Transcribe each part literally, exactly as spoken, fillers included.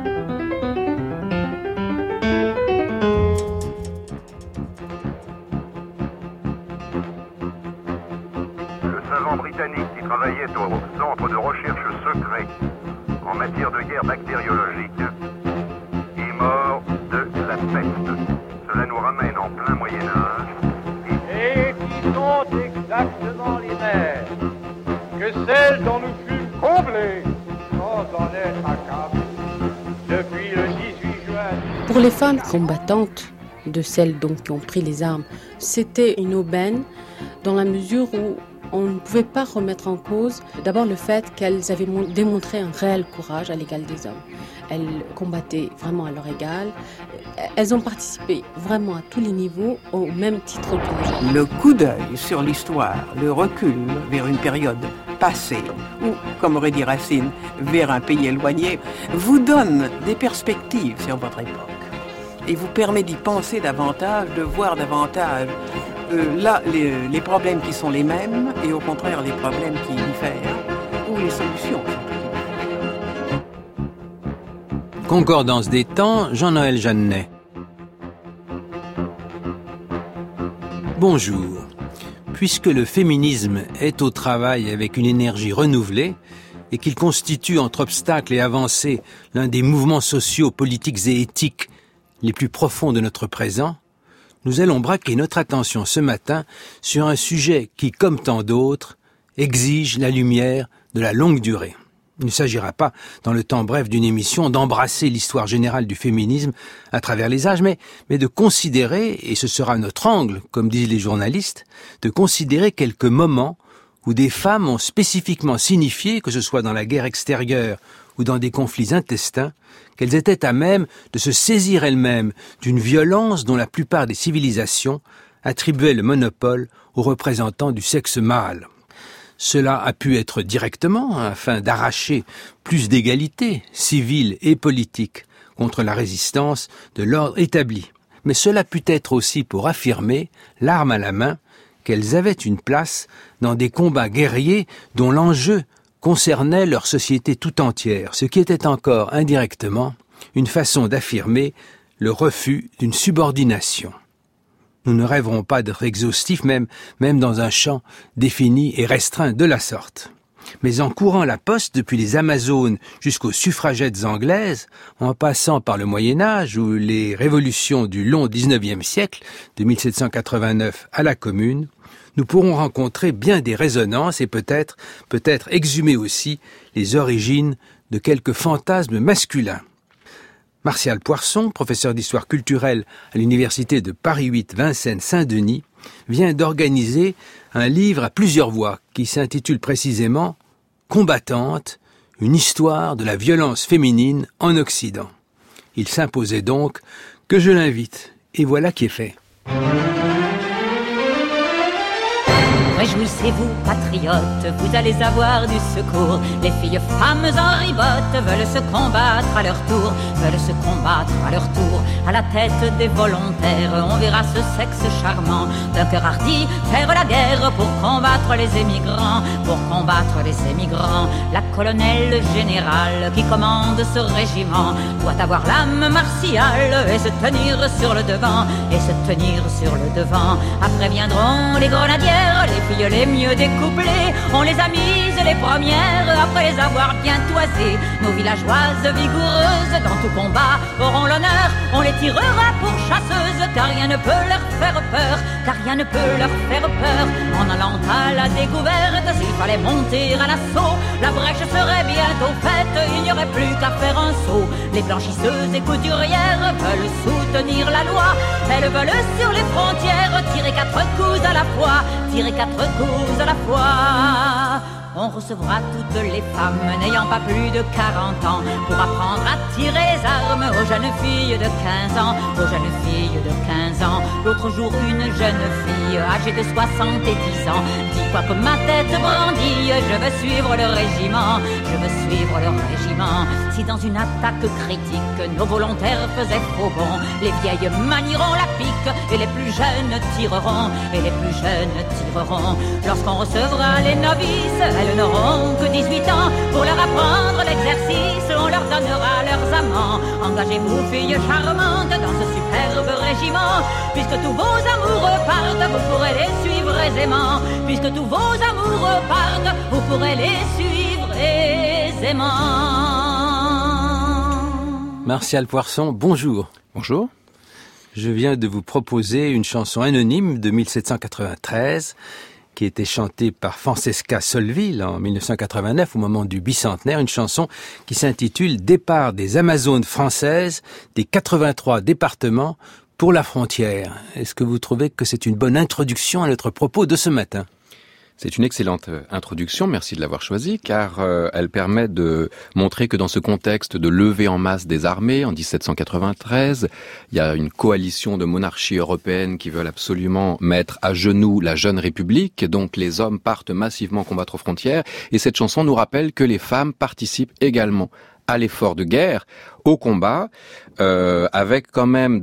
Britannique qui travaillait au centre de recherche secret en matière de guerre bactériologique est mort de la peste. Cela nous ramène en plein Moyen-Âge. Et qui sont exactement les mêmes que celles dont nous fûmes comblés sans en être accablés depuis le dix-huit juin. Pour les femmes combattantes, de celles donc qui ont pris les armes, c'était une aubaine dans la mesure où on ne pouvait pas remettre en cause d'abord le fait qu'elles avaient démontré un réel courage à l'égal des hommes. Elles combattaient vraiment à leur égal. Elles ont participé vraiment à tous les niveaux au même titre que les hommes. Le coup d'œil sur l'histoire, le recul vers une période passée, ou, comme aurait dit Racine, vers un pays éloigné, vous donne des perspectives sur votre époque et vous permet d'y penser davantage, de voir davantage Euh, là, les, les problèmes qui sont les mêmes et au contraire les problèmes qui diffèrent ou les solutions. Concordance des temps, Jean-Noël Jeannet. Bonjour. Puisque le féminisme est au travail avec une énergie renouvelée et qu'il constitue entre obstacles et avancées l'un des mouvements sociaux, politiques et éthiques les plus profonds de notre présent, nous allons braquer notre attention ce matin sur un sujet qui, comme tant d'autres, exige la lumière de la longue durée. Il ne s'agira pas, dans le temps bref d'une émission, d'embrasser l'histoire générale du féminisme à travers les âges, mais, mais de considérer, et ce sera notre angle, comme disent les journalistes, de considérer quelques moments où des femmes ont spécifiquement signifié, que ce soit dans la guerre extérieure ou dans des conflits intestins, qu'elles étaient à même de se saisir elles-mêmes d'une violence dont la plupart des civilisations attribuaient le monopole aux représentants du sexe mâle. Cela a pu être directement, afin d'arracher plus d'égalité civile et politique contre la résistance de l'ordre établi. Mais cela put être aussi pour affirmer, l'arme à la main, qu'elles avaient une place dans des combats guerriers dont l'enjeu concernait leur société tout entière, ce qui était encore indirectement une façon d'affirmer le refus d'une subordination. Nous ne rêverons pas d'être exhaustifs, même, même dans un champ défini et restreint de la sorte. Mais en courant la poste depuis les Amazones jusqu'aux suffragettes anglaises, en passant par le Moyen-Âge ou les révolutions du long dix-neuvième siècle, de mille sept cent quatre-vingt-neuf à la Commune, nous pourrons rencontrer bien des résonances et peut-être, peut-être exhumer aussi les origines de quelques fantasmes masculins. Martial Poirson, professeur d'histoire culturelle à l'université de Paris huit Vincennes-Saint-Denis, vient d'organiser un livre à plusieurs voix qui s'intitule précisément « Combattante, une histoire de la violence féminine en Occident ». Il s'imposait donc que je l'invite, et voilà qui est fait. Réjouissez-vous, patriotes, vous allez avoir du secours. Les filles femmes en ribotte veulent se combattre à leur tour, veulent se combattre à leur tour. À la tête des volontaires, on verra ce sexe charmant, d'un cœur hardi, faire la guerre pour combattre les émigrants, pour combattre les émigrants. La colonelle générale qui commande ce régiment doit avoir l'âme martiale et se tenir sur le devant, et se tenir sur le devant. Après viendront les grenadières, les filles les mieux découplées, on les a mises les premières après les avoir bien toisées. Nos villageoises vigoureuses dans tout combat auront l'honneur, on les tirera pour chasseuses, car rien ne peut leur faire peur, car rien ne peut leur faire peur. En allant à la découverte, s'il fallait monter à l'assaut, la brèche serait bientôt faite, il n'y aurait plus qu'à faire un saut. Les blanchisseuses et couturières veulent soutenir la loi, elles veulent sur les frontières tirer quatre coups à la fois, tirer quatre coups à la fois. On recevra toutes les femmes n'ayant pas plus de quarante ans pour apprendre à tirer les armes aux jeunes filles de quinze ans, aux jeunes filles de quinze ans. L'autre jour, une jeune fille âgée de soixante-dix ans dit: quoi que ma tête brandille, je veux suivre le régiment, je veux suivre le régiment. Si dans une attaque critique, nos volontaires faisaient faux bond, les vieilles manieront la pique et les plus jeunes tireront, et les plus jeunes tireront. Lorsqu'on recevra les novices, elles n'auront que dix-huit ans. Pour leur apprendre l'exercice, on leur donnera leurs amants. Engagez-vous, filles charmantes, dans ce superbe régiment. Puisque tous vos amoureux partent, vous pourrez les suivre aisément. Puisque tous vos amoureux partent, vous pourrez les suivre aisément. Martial Poirson, bonjour. Bonjour. Je viens de vous proposer une chanson anonyme de mille sept cent quatre-vingt-treize qui était chantée par Francesca Solville en mille neuf cent quatre-vingt-neuf au moment du bicentenaire, une chanson qui s'intitule « Départ des Amazones françaises des quatre-vingt-trois départements pour la frontière ». Est-ce que vous trouvez que c'est une bonne introduction à notre propos de ce matin ? C'est une excellente introduction, merci de l'avoir choisie, car euh, elle permet de montrer que dans ce contexte de levée en masse des armées, en dix-sept cent quatre-vingt-treize, il y a une coalition de monarchies européennes qui veulent absolument mettre à genoux la jeune République, donc les hommes partent massivement combattre aux frontières, et cette chanson nous rappelle que les femmes participent également à l'effort de guerre, au combat, euh, avec quand même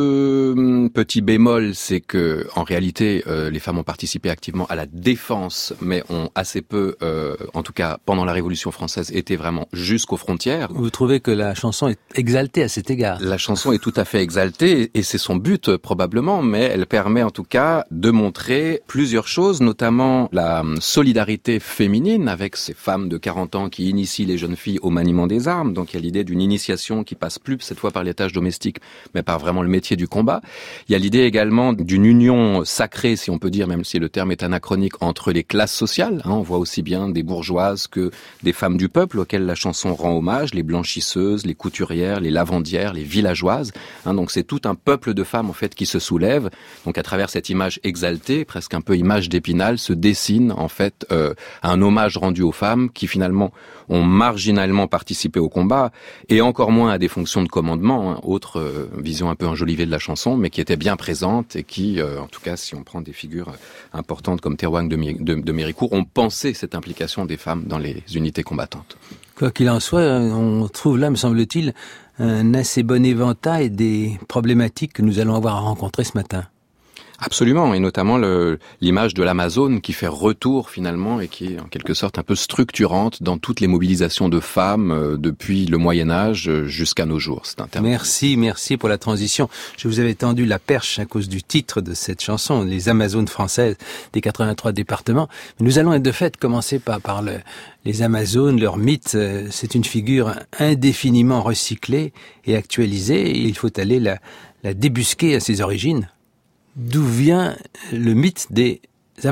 deux petits bémols, c'est que en réalité euh, les femmes ont participé activement à la défense, mais ont assez peu, euh, en tout cas pendant la Révolution française, été vraiment jusqu'aux frontières. Vous trouvez que la chanson est exaltée à cet égard ? La chanson est tout à fait exaltée, et c'est son but probablement, mais elle permet en tout cas de montrer plusieurs choses, notamment la solidarité féminine avec ces femmes de quarante ans qui initient les jeunes filles au maniement des armes. Donc il y a l'idée d'une initiation qui passe plus cette fois par les tâches domestiques, mais par vraiment le métier du combat. Il y a l'idée également d'une union sacrée, si on peut dire, même si le terme est anachronique, entre les classes sociales. Hein, on voit aussi bien des bourgeoises que des femmes du peuple auxquelles la chanson rend hommage, les blanchisseuses, les couturières, les lavandières, les villageoises. Hein, donc c'est tout un peuple de femmes en fait qui se soulève. Donc à travers cette image exaltée, presque un peu image d'Épinal, se dessine en fait euh, un hommage rendu aux femmes qui finalement ont marginalement participé au combat, et encore moins à des fonctions de commandement, hein, autre euh, vision un peu enjolivée de la chanson, mais qui était bien présente et qui, euh, en tout cas, si on prend des figures euh, importantes comme Théroigne de, de, de Méricourt, ont pensé cette implication des femmes dans les unités combattantes. Quoi qu'il en soit, on trouve là, me semble-t-il, un assez bon éventail des problématiques que nous allons avoir à rencontrer ce matin. Absolument, et notamment le, l'image de l'Amazone qui fait retour finalement et qui est en quelque sorte un peu structurante dans toutes les mobilisations de femmes euh, depuis le Moyen-Âge jusqu'à nos jours. C'est un terme. Merci, merci pour la transition. Je vous avais tendu la perche à cause du titre de cette chanson, les Amazones françaises des quatre-vingt-trois départements. Mais nous allons de fait commencer par, par le, les Amazones, leur mythe. C'est une figure indéfiniment recyclée et actualisée, et il faut aller la, la débusquer à ses origines. D'où vient le mythe des Amazones ?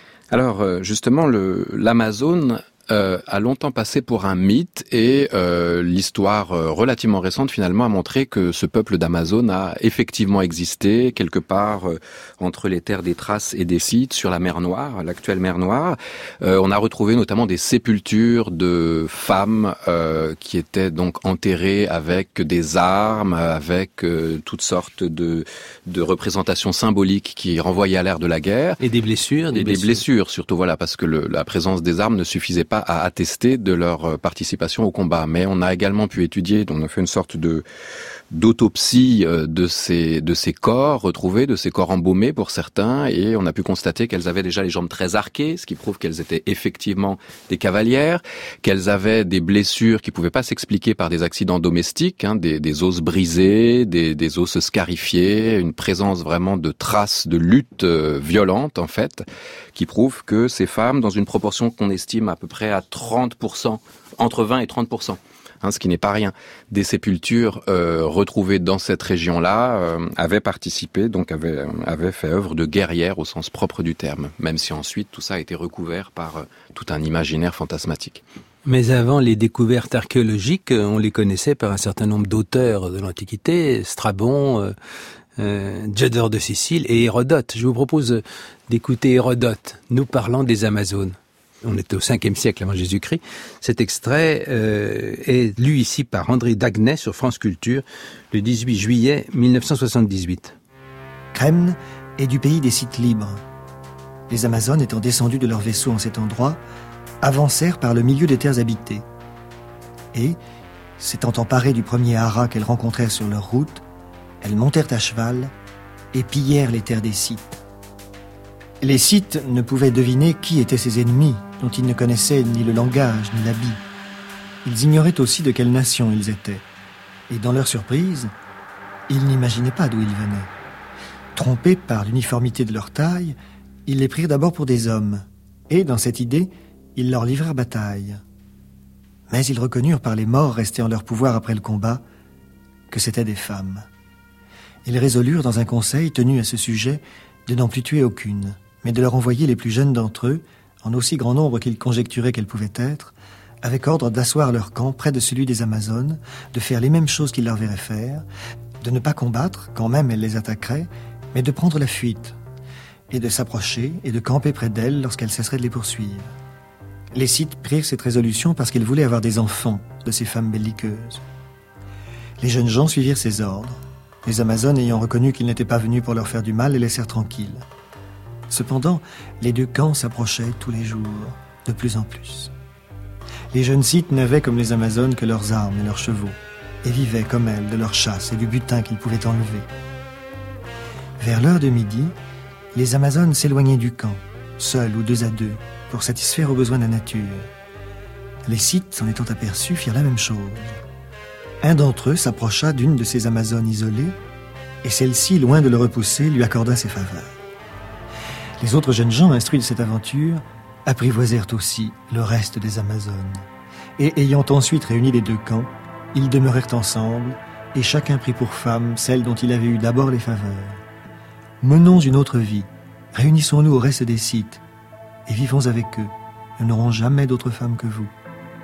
Alors justement, le, l'Amazone euh, a longtemps passé pour un mythe, et euh, l'histoire euh, relativement récente finalement a montré que ce peuple d'Amazone a effectivement existé quelque part euh, entre les terres des Thraces et des Scythes sur la mer Noire, l'actuelle mer Noire. Euh, on a retrouvé notamment des sépultures de femmes euh, qui étaient donc enterrées avec des armes, avec euh, toutes sortes de, de représentations symboliques qui renvoyaient à l'ère de la guerre. Et des blessures, des et blessures. des blessures surtout, voilà, parce que le, la présence des armes ne suffisait pas à attester de leur participation au combat. Mais on a également pu étudier, on a fait une sorte de d'autopsie de ces de ces corps retrouvés, de ces corps embaumés pour certains, et on a pu constater qu'elles avaient déjà les jambes très arquées, ce qui prouve qu'elles étaient effectivement des cavalières, qu'elles avaient des blessures qui pouvaient pas s'expliquer par des accidents domestiques, hein, des, des os brisés, des, des os scarifiés, une présence vraiment de traces de lutte euh, violente en fait, qui prouve que ces femmes, dans une proportion qu'on estime à peu près à trente pour cent, entre vingt et trente pour cent, Hein, ce qui n'est pas rien, des sépultures euh, retrouvées dans cette région-là euh, avaient participé, donc avaient, avaient fait œuvre de guerrières au sens propre du terme, même si ensuite tout ça a été recouvert par euh, tout un imaginaire fantasmatique. Mais avant les découvertes archéologiques, on les connaissait par un certain nombre d'auteurs de l'Antiquité, Strabon, euh, euh, Diodore de Sicile et Hérodote. Je vous propose d'écouter Hérodote, nous parlant des Amazones. On était au cinquième siècle avant Jésus-Christ. Cet extrait euh, est lu ici par André Daguenet sur France Culture le dix-huit juillet mille neuf cent soixante-dix-huit. Kremn est du pays des sites libres. Les Amazones, étant descendues de leur vaisseau en cet endroit, avancèrent par le milieu des terres habitées. Et, s'étant emparées du premier haras qu'elles rencontrèrent sur leur route, elles montèrent à cheval et pillèrent les terres des Scythes. Les Scythes ne pouvaient deviner qui étaient ces ennemis, dont ils ne connaissaient ni le langage ni l'habit. Ils ignoraient aussi de quelle nation ils étaient. Et dans leur surprise, ils n'imaginaient pas d'où ils venaient. Trompés par l'uniformité de leur taille, ils les prirent d'abord pour des hommes. Et, dans cette idée, ils leur livrèrent bataille. Mais ils reconnurent par les morts restés en leur pouvoir après le combat que c'étaient des femmes. Ils résolurent dans un conseil tenu à ce sujet de n'en plus tuer aucune, mais de leur envoyer les plus jeunes d'entre eux, en aussi grand nombre qu'ils conjecturaient qu'elles pouvaient être, avec ordre d'asseoir leur camp près de celui des Amazones, de faire les mêmes choses qu'ils leur verraient faire, de ne pas combattre quand même elles les attaqueraient, mais de prendre la fuite, et de s'approcher et de camper près d'elles lorsqu'elles cesseraient de les poursuivre. Les Scythes prirent cette résolution parce qu'ils voulaient avoir des enfants de ces femmes belliqueuses. Les jeunes gens suivirent ces ordres. Les Amazones ayant reconnu qu'ils n'étaient pas venus pour leur faire du mal, les laissèrent tranquilles. Cependant, les deux camps s'approchaient tous les jours, de plus en plus. Les jeunes Scythes n'avaient comme les Amazones que leurs armes et leurs chevaux, et vivaient comme elles de leur chasse et du butin qu'ils pouvaient enlever. Vers l'heure de midi, les Amazones s'éloignaient du camp, seuls ou deux à deux, pour satisfaire aux besoins de la nature. Les Scythes, s'en étant aperçus, firent la même chose. Un d'entre eux s'approcha d'une de ces Amazones isolées, et celle-ci, loin de le repousser, lui accorda ses faveurs. Les autres jeunes gens, instruits de cette aventure, apprivoisèrent aussi le reste des Amazones. Et ayant ensuite réuni les deux camps, ils demeurèrent ensemble, et chacun prit pour femme celle dont il avait eu d'abord les faveurs. Menons une autre vie, réunissons-nous au reste des Scythes, et vivons avec eux. Nous n'aurons jamais d'autres femmes que vous.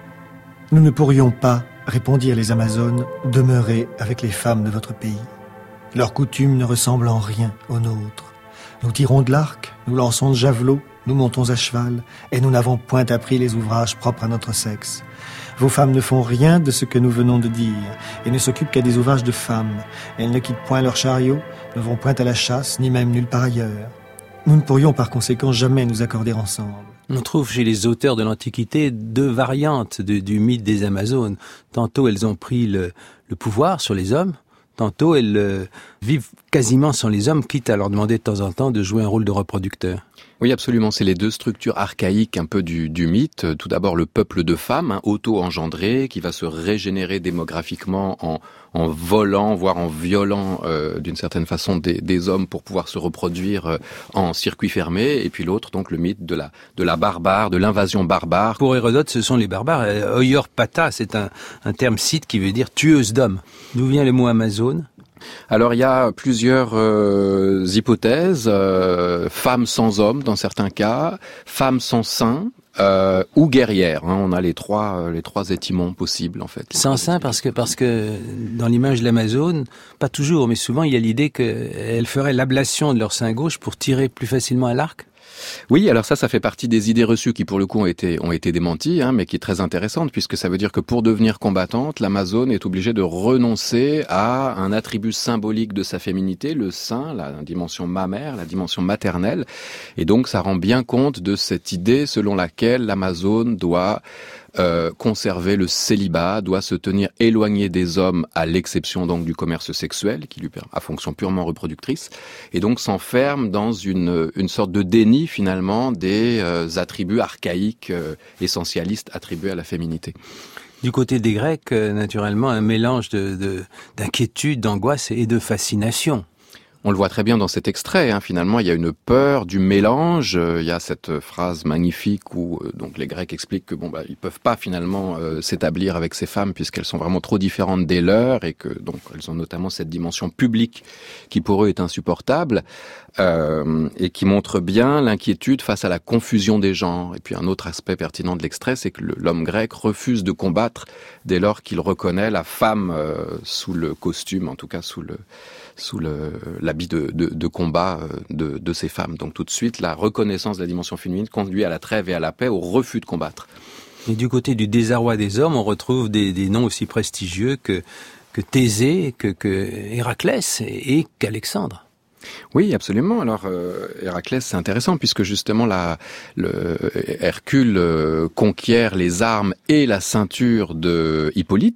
Nous ne pourrions pas, répondirent les Amazones, demeurer avec les femmes de votre pays. Leurs coutumes ne ressemblent en rien aux nôtres. Nous tirons de l'arc, nous lançons de javelots, nous montons à cheval, et nous n'avons point appris les ouvrages propres à notre sexe. Vos femmes ne font rien de ce que nous venons de dire, et ne s'occupent qu'à des ouvrages de femmes. Elles ne quittent point leurs chariots, ne vont point à la chasse, ni même nulle part ailleurs. Nous ne pourrions par conséquent jamais nous accorder ensemble. On trouve chez les auteurs de l'Antiquité deux variantes de, du mythe des Amazones. Tantôt elles ont pris le, le pouvoir sur les hommes, tantôt elles euh, vivent quasiment sans les hommes, quitte à leur demander de temps en temps de jouer un rôle de reproducteur. Oui, absolument. C'est les deux structures archaïques un peu du, du mythe. Tout d'abord, le peuple de femmes, hein, auto-engendré, qui va se régénérer démographiquement en, en volant, voire en violant, euh, d'une certaine façon, des, des hommes pour pouvoir se reproduire euh, en circuit fermé. Et puis l'autre, donc, le mythe de la, de la barbare, de l'invasion barbare. Pour Hérodote, ce sont les barbares. Oior Pata, c'est un, un terme scythe qui veut dire tueuse d'hommes. D'où vient le mot Amazone ? Alors il y a plusieurs euh, hypothèses, euh, femmes sans hommes dans certains cas, femmes sans sein euh, ou guerrières. Hein, on a les trois euh, les trois étymons possibles en fait. Sans sein parce que parce que dans l'image de l'Amazone, pas toujours, mais souvent il y a l'idée qu'elles feraient l'ablation de leur sein gauche pour tirer plus facilement à l'arc. Oui, alors ça, ça fait partie des idées reçues qui, pour le coup, ont été, ont été démenties, hein, mais qui est très intéressante, puisque ça veut dire que pour devenir combattante, l'Amazone est obligée de renoncer à un attribut symbolique de sa féminité, le sein, la dimension mammaire, la dimension maternelle. Et donc, ça rend bien compte de cette idée selon laquelle l'Amazone doit Euh, conserver le célibat, doit se tenir éloigné des hommes, à l'exception donc du commerce sexuel, qui lui a fonction purement reproductrice, et donc s'enferme dans une, une sorte de déni finalement des euh, attributs archaïques, euh, essentialistes attribués à la féminité. Du côté des Grecs, euh, naturellement, un mélange de, de, d'inquiétude, d'angoisse et de fascination. On le voit très bien dans cet extrait, hein. Finalement, il y a une peur du mélange. Il y a cette phrase magnifique où euh, donc les Grecs expliquent que bon bah ils peuvent pas finalement euh, s'établir avec ces femmes puisqu'elles sont vraiment trop différentes des leurs et que donc elles ont notamment cette dimension publique qui pour eux est insupportable euh, et qui montre bien l'inquiétude face à la confusion des genres. Et puis un autre aspect pertinent de l'extrait, c'est que le, l'homme grec refuse de combattre dès lors qu'il reconnaît la femme euh, sous le costume, en tout cas sous le sous le, l'habit de, de, de combat de, de ces femmes. Donc tout de suite, la reconnaissance de la dimension féminine conduit à la trêve et à la paix, au refus de combattre. Et du côté du désarroi des hommes, on retrouve des, des noms aussi prestigieux que, que Thésée, que, que Héraclès et, et qu'Alexandre. Oui, absolument. Alors, euh, Héraclès, c'est intéressant puisque justement, la, le, Hercule euh, conquiert les armes et la ceinture de Hippolyte.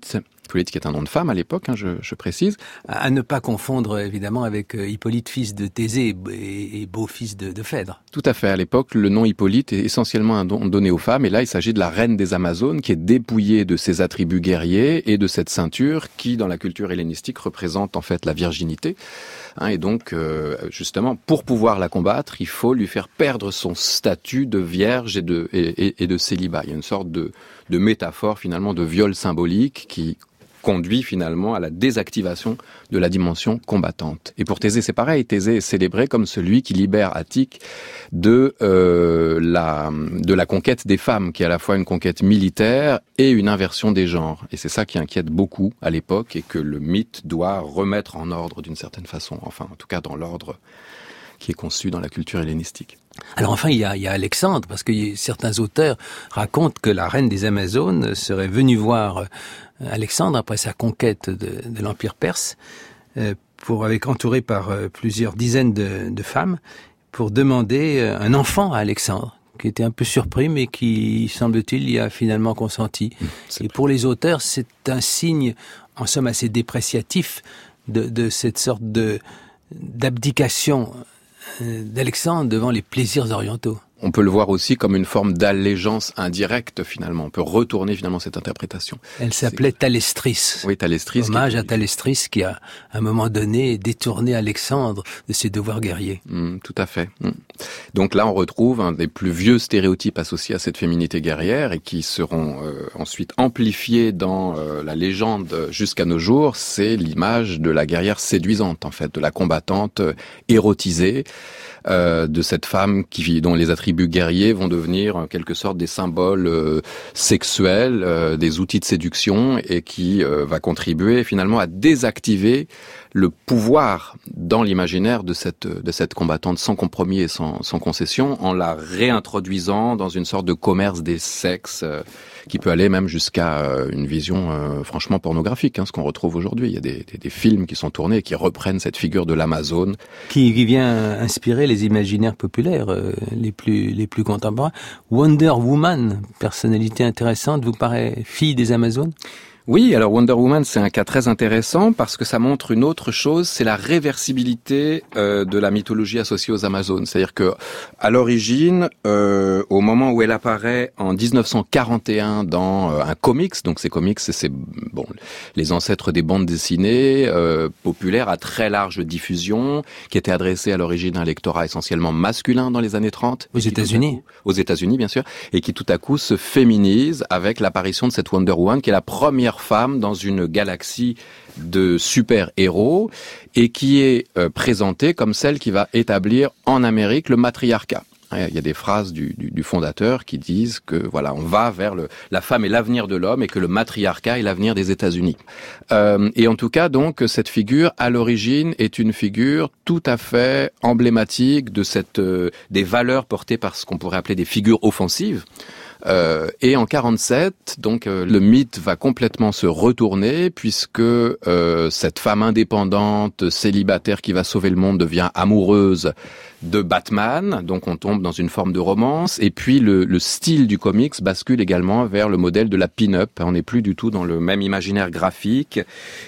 Hippolyte qui est un nom de femme à l'époque, hein, je, je précise. À ne pas confondre évidemment avec Hippolyte, fils de Thésée et, et beau-fils de, de Phèdre. Tout à fait. À l'époque, le nom Hippolyte est essentiellement un don donné aux femmes. Et là, il s'agit de la reine des Amazones qui est dépouillée de ses attributs guerriers et de cette ceinture qui, dans la culture hellénistique, représente en fait la virginité. Hein, et donc, euh, justement, pour pouvoir la combattre, il faut lui faire perdre son statut de vierge et de, et, et, et de célibat. Il y a une sorte de, de métaphore, finalement, de viol symbolique qui conduit finalement à la désactivation de la dimension combattante. Et pour Thésée, c'est pareil. Thésée est célébré comme celui qui libère Attique de euh, la de la conquête des femmes, qui est à la fois une conquête militaire et une inversion des genres. Et c'est ça qui inquiète beaucoup à l'époque et que le mythe doit remettre en ordre d'une certaine façon. Enfin, en tout cas, dans l'ordre qui est conçu dans la culture hellénistique. Alors enfin, il y a, il y a Alexandre, parce que certains auteurs racontent que la reine des Amazones serait venue voir Alexandre après sa conquête de, de l'Empire perse, euh, pour avec entouré par euh, plusieurs dizaines de, de femmes, pour demander euh, un enfant à Alexandre, qui était un peu surpris, mais qui, semble-t-il, y a finalement consenti. Mmh, Et pour les auteurs, c'est un signe, en somme, assez dépréciatif de, de cette sorte de d'abdication d'Alexandre devant les plaisirs orientaux. On peut le voir aussi comme une forme d'allégeance indirecte, finalement. On peut retourner, finalement, cette interprétation. Elle s'appelait C'est... Thalestris. Oui, Thalestris. Hommage qui... à Thalestris qui a, à un moment donné, détourné Alexandre de ses devoirs guerriers. Mmh, tout à fait. Mmh. Donc là, on retrouve un des plus vieux stéréotypes associés à cette féminité guerrière et qui seront euh, ensuite amplifiés dans euh, la légende jusqu'à nos jours. C'est l'image de la guerrière séduisante, en fait, de la combattante euh, érotisée, euh, de cette femme qui, dont les attributs guerriers vont devenir en quelque sorte des symboles euh, sexuels, euh, des outils de séduction et qui euh, va contribuer finalement à désactiver le pouvoir dans l'imaginaire de cette de cette combattante sans compromis et sans, sans concession, en la réintroduisant dans une sorte de commerce des sexes euh, qui peut aller même jusqu'à euh, une vision euh, franchement pornographique, hein, ce qu'on retrouve aujourd'hui. Il y a des, des, des films qui sont tournés et qui reprennent cette figure de l'Amazone. Qui, qui vient inspirer les imaginaires populaires euh, les plus les plus contemporains. Wonder Woman, personnalité intéressante, vous paraît fille des Amazones ? Oui, alors Wonder Woman, c'est un cas très intéressant parce que ça montre une autre chose, c'est la réversibilité euh, de la mythologie associée aux Amazones. C'est-à-dire que, à l'origine, euh, au moment où elle apparaît en dix-neuf cent quarante et un dans euh, un comics, donc ces comics, c'est bon, les ancêtres des bandes dessinées euh, populaires à très large diffusion, qui étaient adressées à l'origine à un lectorat essentiellement masculin dans les années trente. Aux États-Unis. Aux États-Unis, bien sûr, et qui tout à coup se féminise avec l'apparition de cette Wonder Woman, qui est la première femme dans une galaxie de super-héros et qui est euh, présentée comme celle qui va établir en Amérique le matriarcat. Il y a des phrases du, du, du fondateur qui disent que voilà, on va vers le, la femme est l'avenir de l'homme et que le matriarcat est l'avenir des États-Unis. Euh, et en tout cas, donc, cette figure, à l'origine, est une figure tout à fait emblématique de cette, euh, des valeurs portées par ce qu'on pourrait appeler des figures offensives. Euh, et en quarante-sept, donc euh, le mythe va complètement se retourner puisque euh, cette femme indépendante, célibataire qui va sauver le monde devient amoureuse de Batman, donc on tombe dans une forme de romance. Et puis le, le style du comics bascule également vers le modèle de la pin-up. On n'est plus du tout dans le même imaginaire graphique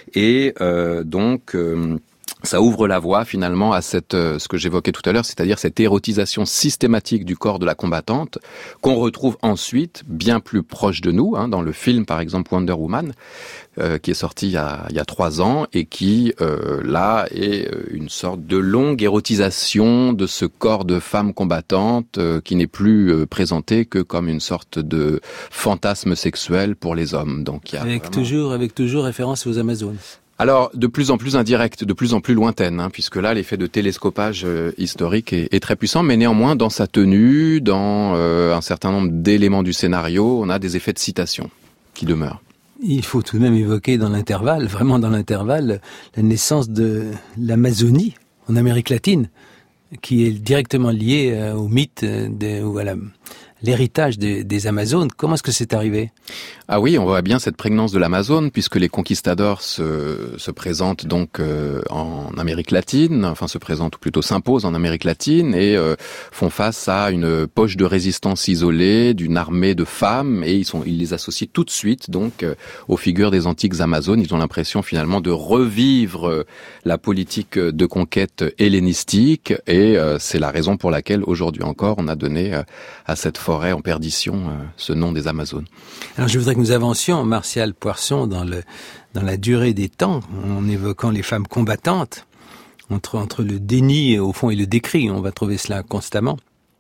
et euh, donc euh, ça ouvre la voie finalement à cette, ce que j'évoquais tout à l'heure, c'est-à-dire cette érotisation systématique du corps de la combattante qu'on retrouve ensuite bien plus proche de nous, hein, dans le film par exemple Wonder Woman, euh, qui est sorti il y a, il y a trois ans et qui euh, là est une sorte de longue érotisation de ce corps de femme combattante euh, qui n'est plus euh, présenté que comme une sorte de fantasme sexuel pour les hommes. Donc il y a avec vraiment... toujours avec toujours référence aux Amazones. Alors, de plus en plus indirecte, de plus en plus lointaine, hein, puisque là, l'effet de télescopage euh, historique est, est très puissant, mais néanmoins, dans sa tenue, dans euh, un certain nombre d'éléments du scénario, on a des effets de citation qui demeurent. Il faut tout de même évoquer dans l'intervalle, vraiment dans l'intervalle, la naissance de l'Amazonie en Amérique latine, qui est directement liée euh, au mythe, de, ou à la, l'héritage des, des Amazones. Comment est-ce que c'est arrivé? Ah oui, on voit bien cette prégnance de l'Amazone, puisque les conquistadors se, se présentent donc euh, en Amérique latine, enfin se présentent ou plutôt s'imposent en Amérique latine et euh, font face à une poche de résistance isolée d'une armée de femmes, et ils sont, ils les associent tout de suite donc euh, aux figures des antiques Amazones. Ils ont l'impression finalement de revivre euh, la politique de conquête hellénistique, et euh, c'est la raison pour laquelle aujourd'hui encore on a donné euh, à cette forêt en perdition euh, ce nom des Amazones. Alors je voudrais que nous avancions, Martial Poisson, dans le dans la durée des temps, en évoquant les femmes combattantes, entre entre le déni au fond et le décrit, on va trouver cela constamment,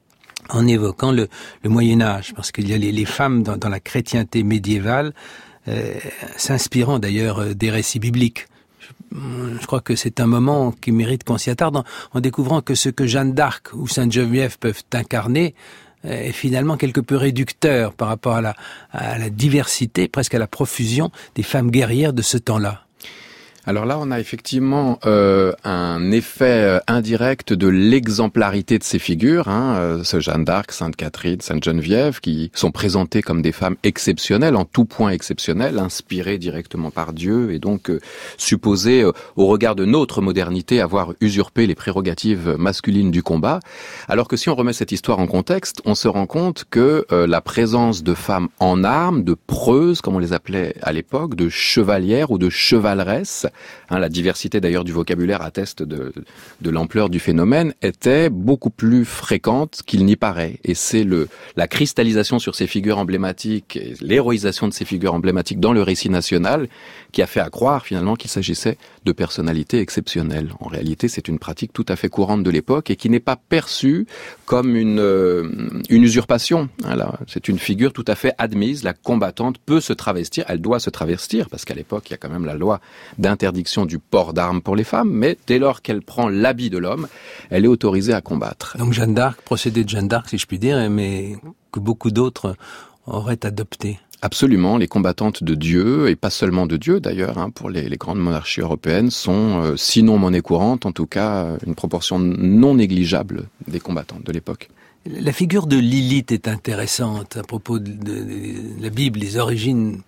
en évoquant le, le Moyen Âge, parce qu'il y a les, les femmes dans, dans la chrétienté médiévale, euh, s'inspirant d'ailleurs des récits bibliques. Je, je crois que c'est un moment qui mérite qu'on s'y attarde, en, en découvrant que ce que Jeanne d'Arc ou Sainte Geneviève peuvent incarner est finalement quelque peu réducteur par rapport à la, à la diversité, presque à la profusion des femmes guerrières de ce temps-là. Alors là, on a effectivement euh, un effet indirect de l'exemplarité de ces figures, hein, euh, ce Jeanne d'Arc, Sainte Catherine, Sainte Geneviève, qui sont présentées comme des femmes exceptionnelles, en tout point exceptionnelles, inspirées directement par Dieu, et donc euh, supposées, euh, au regard de notre modernité, avoir usurpé les prérogatives masculines du combat. Alors que si on remet cette histoire en contexte, on se rend compte que euh, la présence de femmes en armes, de preuses, comme on les appelait à l'époque, de chevalières ou de chevaleresses, Hein, la diversité d'ailleurs du vocabulaire atteste de, de l'ampleur du phénomène, était beaucoup plus fréquente qu'il n'y paraît. Et c'est le, la cristallisation sur ces figures emblématiques, et l'héroïsation de ces figures emblématiques dans le récit national qui a fait à croire finalement qu'il s'agissait de personnalités exceptionnelles. En réalité, c'est une pratique tout à fait courante de l'époque et qui n'est pas perçue comme une, euh, une usurpation. Voilà. C'est une figure tout à fait admise. La combattante peut se travestir, elle doit se travestir, parce qu'à l'époque, il y a quand même la loi d'interdiction du port d'armes pour les femmes, mais dès lors qu'elle prend l'habit de l'homme, elle est autorisée à combattre. Donc Jeanne d'Arc, procédé de Jeanne d'Arc, si je puis dire, mais que beaucoup d'autres auraient adopté. Absolument, les combattantes de Dieu, et pas seulement de Dieu d'ailleurs, hein, pour les, les grandes monarchies européennes, sont, euh, sinon monnaie courante, en tout cas une proportion non négligeable des combattantes de l'époque. La figure de Lilith est intéressante à propos de, de, de la Bible, les origines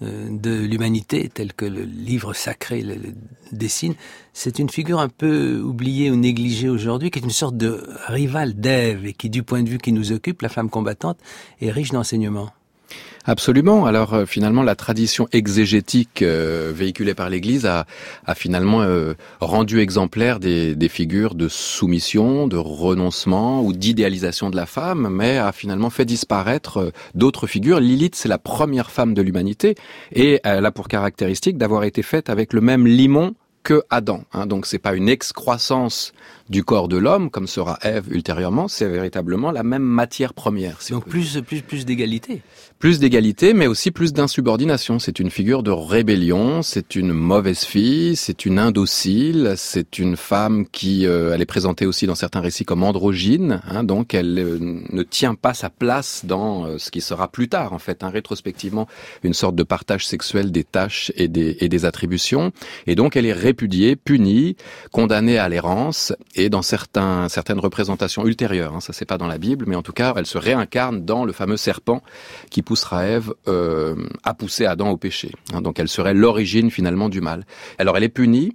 de l'humanité, telles que le livre sacré le, le dessine. C'est une figure un peu oubliée ou négligée aujourd'hui, qui est une sorte de rivale d'Ève, et qui, du point de vue qui nous occupe, la femme combattante, est riche d'enseignements. Absolument. Alors euh, finalement, la tradition exégétique euh, véhiculée par l'Église a, a finalement euh, rendu exemplaire des, des figures de soumission, de renoncement ou d'idéalisation de la femme, mais a finalement fait disparaître euh, d'autres figures. Lilith, c'est la première femme de l'humanité, et elle a pour caractéristique d'avoir été faite avec le même limon que Adam. Hein. Donc c'est pas une excroissance du corps de l'homme, comme sera Ève ultérieurement, c'est véritablement la même matière première. Si Donc plus, plus, plus d'égalité. Plus d'égalité, mais aussi plus d'insubordination. C'est une figure de rébellion, c'est une mauvaise fille, c'est une indocile, c'est une femme qui, euh, elle est présentée aussi dans certains récits comme androgyne, hein, donc elle euh, ne tient pas sa place dans euh, ce qui sera plus tard, en fait, hein, rétrospectivement, une sorte de partage sexuel des tâches et des, et des attributions. Et donc elle est répudiée, punie, condamnée à l'errance, et dans certains, certaines représentations ultérieures, hein, ça c'est pas dans la Bible, mais en tout cas, elle se réincarne dans le fameux serpent qui poussera Ève euh, à pousser Adam au péché. Hein, donc elle serait l'origine finalement du mal. Alors elle est punie,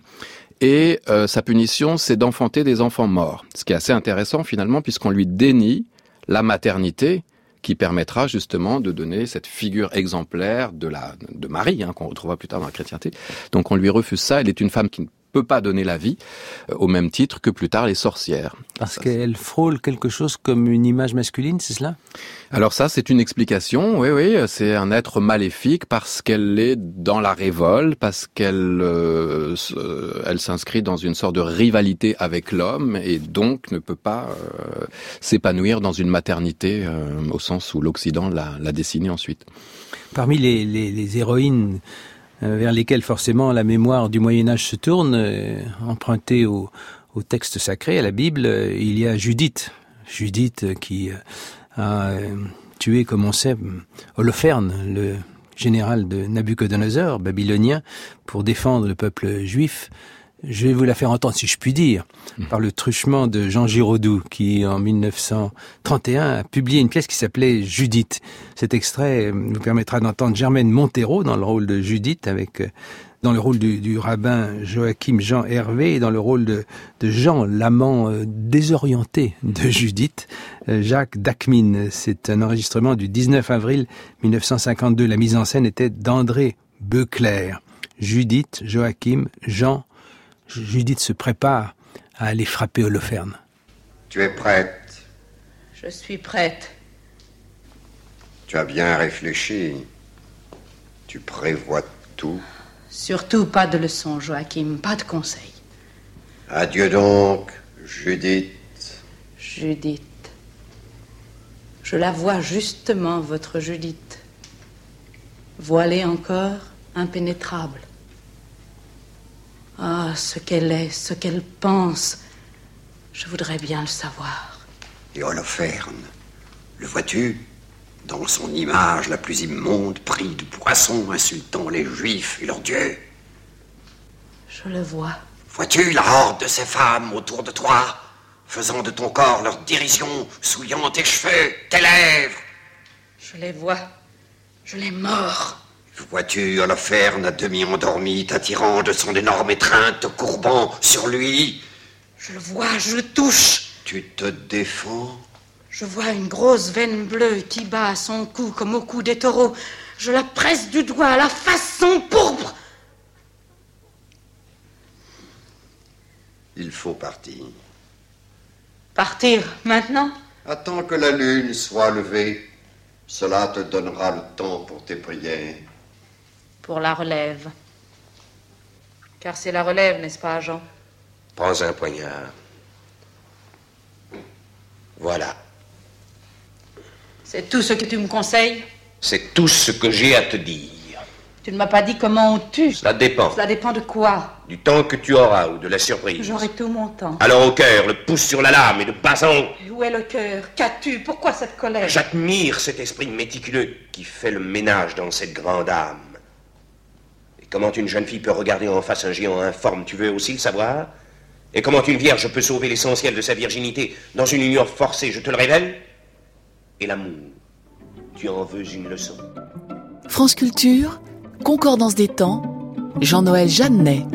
et euh, sa punition, c'est d'enfanter des enfants morts. Ce qui est assez intéressant finalement, puisqu'on lui dénie la maternité, qui permettra justement de donner cette figure exemplaire de la de Marie, hein, qu'on retrouvera plus tard dans la chrétienté. Donc on lui refuse ça. Elle est une femme qui ne peut pas donner la vie, euh, au même titre que plus tard les sorcières. Parce ça, qu'elle frôle quelque chose comme une image masculine, c'est cela ? Alors ça, c'est une explication, oui, oui, c'est un être maléfique parce qu'elle est dans la révolte, parce qu'elle euh, elle s'inscrit dans une sorte de rivalité avec l'homme, et donc ne peut pas euh, s'épanouir dans une maternité euh, au sens où l'Occident l'a, l'a dessinée ensuite. Parmi les, les, les héroïnes vers lesquelles forcément la mémoire du Moyen-Âge se tourne, euh, empruntée au, au texte sacré, à la Bible, euh, il y a Judith. Judith euh, qui euh, a euh, tué, comme on sait, Holoferne, le général de Nabuchodonosor, babylonien, pour défendre le peuple juif Je vais vous la faire entendre, si je puis dire, par le truchement de Jean Giraudoux, qui, en mille neuf cent trente et un, a publié une pièce qui s'appelait Judith. Cet extrait nous permettra d'entendre Germaine Montero dans le rôle de Judith, avec, dans le rôle du, du rabbin Joachim Jean Hervé, et dans le rôle de, de Jean, l'amant euh, désorienté de Judith, euh, Jacques Dacmine. C'est un enregistrement du dix-neuf avril mille neuf cent cinquante-deux. La mise en scène était d'André Beuclair. Judith, Joachim, Jean. Judith se prépare à aller frapper Holoferne. Tu es prête? Je suis prête. Tu as bien réfléchi. Tu prévois tout. Surtout pas de leçons, Joachim, pas de conseils. Adieu donc, Judith. Judith. Je la vois justement, votre Judith. Voilée encore, impénétrable. Ah, ce qu'elle est, ce qu'elle pense, je voudrais bien le savoir. Et Holoferne, le vois-tu? Dans son image la plus immonde, pris de poissons, insultant les Juifs et leurs dieux. Je le vois. Vois-tu la horde de ces femmes autour de toi, faisant de ton corps leur dérision, souillant tes cheveux, tes lèvres? Je les vois. Je les mords. Vois-tu Holoferne à demi endormi, t'attirant de son énorme étreinte, te courbant sur lui? Je le vois, je le touche. Tu te défends? Je vois une grosse veine bleue qui bat à son cou comme au cou des taureaux. Je la presse du doigt à la façon pourpre. Il faut partir. Partir maintenant? Attends que la lune soit levée. Cela te donnera le temps pour tes prières. Pour la relève. Car c'est la relève, n'est-ce pas, Jean? Prends un poignard. Voilà. C'est tout ce que tu me conseilles? C'est tout ce que j'ai à te dire. Tu ne m'as pas dit comment on tue. Cela dépend. Cela dépend de quoi? Du temps que tu auras ou de la surprise. J'aurai tout mon temps. Alors au cœur, le pouce sur la lame et de bas en haut. Et où est le cœur? Qu'as-tu? Pourquoi cette colère? J'admire cet esprit méticuleux qui fait le ménage dans cette grande âme. Et comment une jeune fille peut regarder en face un géant informe, tu veux aussi le savoir? Et comment une vierge peut sauver l'essentiel de sa virginité dans une union forcée, je te le révèle? Et l'amour, tu en veux une leçon? France Culture, Concordance des temps, Jean-Noël Jeannet.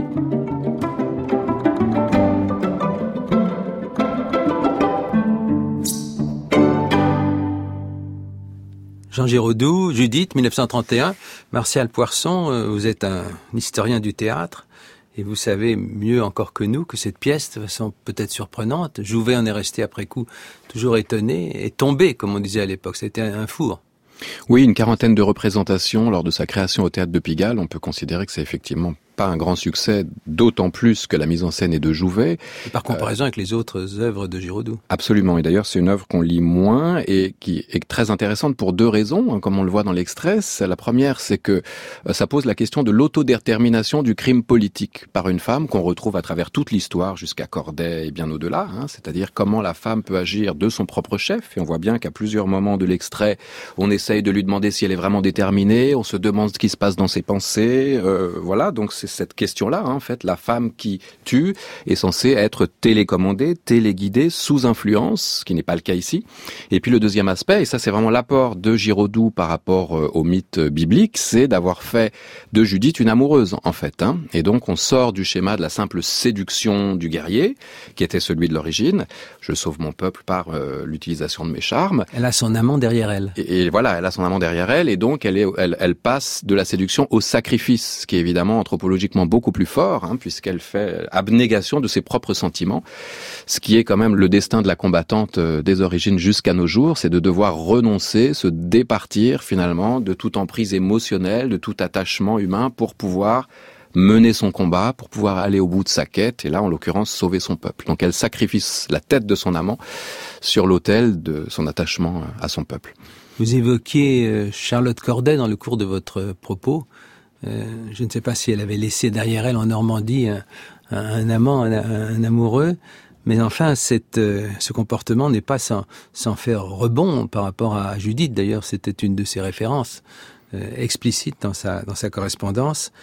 Jean Giraudoux, Judith, mille neuf cent trente et un. Martial Poisson, vous êtes un historien du théâtre et vous savez mieux encore que nous que cette pièce, de façon peut-être surprenante, Jouvet en est resté après coup toujours étonné et tombé, comme on disait à l'époque. C'était un four. Oui, une quarantaine de représentations lors de sa création au Théâtre de Pigalle. On peut considérer que c'est effectivement pas un grand succès, d'autant plus que la mise en scène est de Jouvet. Et par comparaison euh, avec les autres œuvres de Giraudoux. Absolument. Et d'ailleurs, c'est une œuvre qu'on lit moins et qui est très intéressante pour deux raisons, hein, comme on le voit dans l'extrait. La première, c'est que euh, ça pose la question de l'autodétermination du crime politique par une femme qu'on retrouve à travers toute l'histoire jusqu'à Corday et bien au-delà. Hein, c'est-à-dire comment la femme peut agir de son propre chef. Et on voit bien qu'à plusieurs moments de l'extrait, on essaye de lui demander si elle est vraiment déterminée, on se demande ce qui se passe dans ses pensées. Euh, voilà, donc c'est cette question-là, hein, en fait, la femme qui tue est censée être télécommandée, téléguidée, sous influence, ce qui n'est pas le cas ici. Et puis le deuxième aspect, et ça c'est vraiment l'apport de Giraudoux par rapport euh, au mythe biblique, c'est d'avoir fait de Judith une amoureuse, en fait. Hein. Et donc on sort du schéma de la simple séduction du guerrier, qui était celui de l'origine. Je sauve mon peuple par euh, l'utilisation de mes charmes. Elle a son amant derrière elle. Et, et voilà, elle a son amant derrière elle, et donc elle, est, elle, elle passe de la séduction au sacrifice, ce qui est évidemment anthropologiquement beaucoup plus fort, hein, puisqu'elle fait abnégation de ses propres sentiments, ce qui est quand même le destin de la combattante euh, des origines jusqu'à nos jours, c'est de devoir renoncer, se départir finalement de toute emprise émotionnelle, de tout attachement humain pour pouvoir mener son combat, pour pouvoir aller au bout de sa quête, et là en l'occurrence sauver son peuple. Donc elle sacrifie la tête de son amant sur l'autel de son attachement à son peuple. Vous évoquiez Charlotte Corday dans le cours de votre propos. Euh, je ne sais pas si elle avait laissé derrière elle en Normandie un, un amant, un, un amoureux, mais enfin cette, euh, ce comportement n'est pas sans, sans faire rebond par rapport à Judith. D'ailleurs, c'était une de ses références euh, explicites dans sa, dans sa correspondance.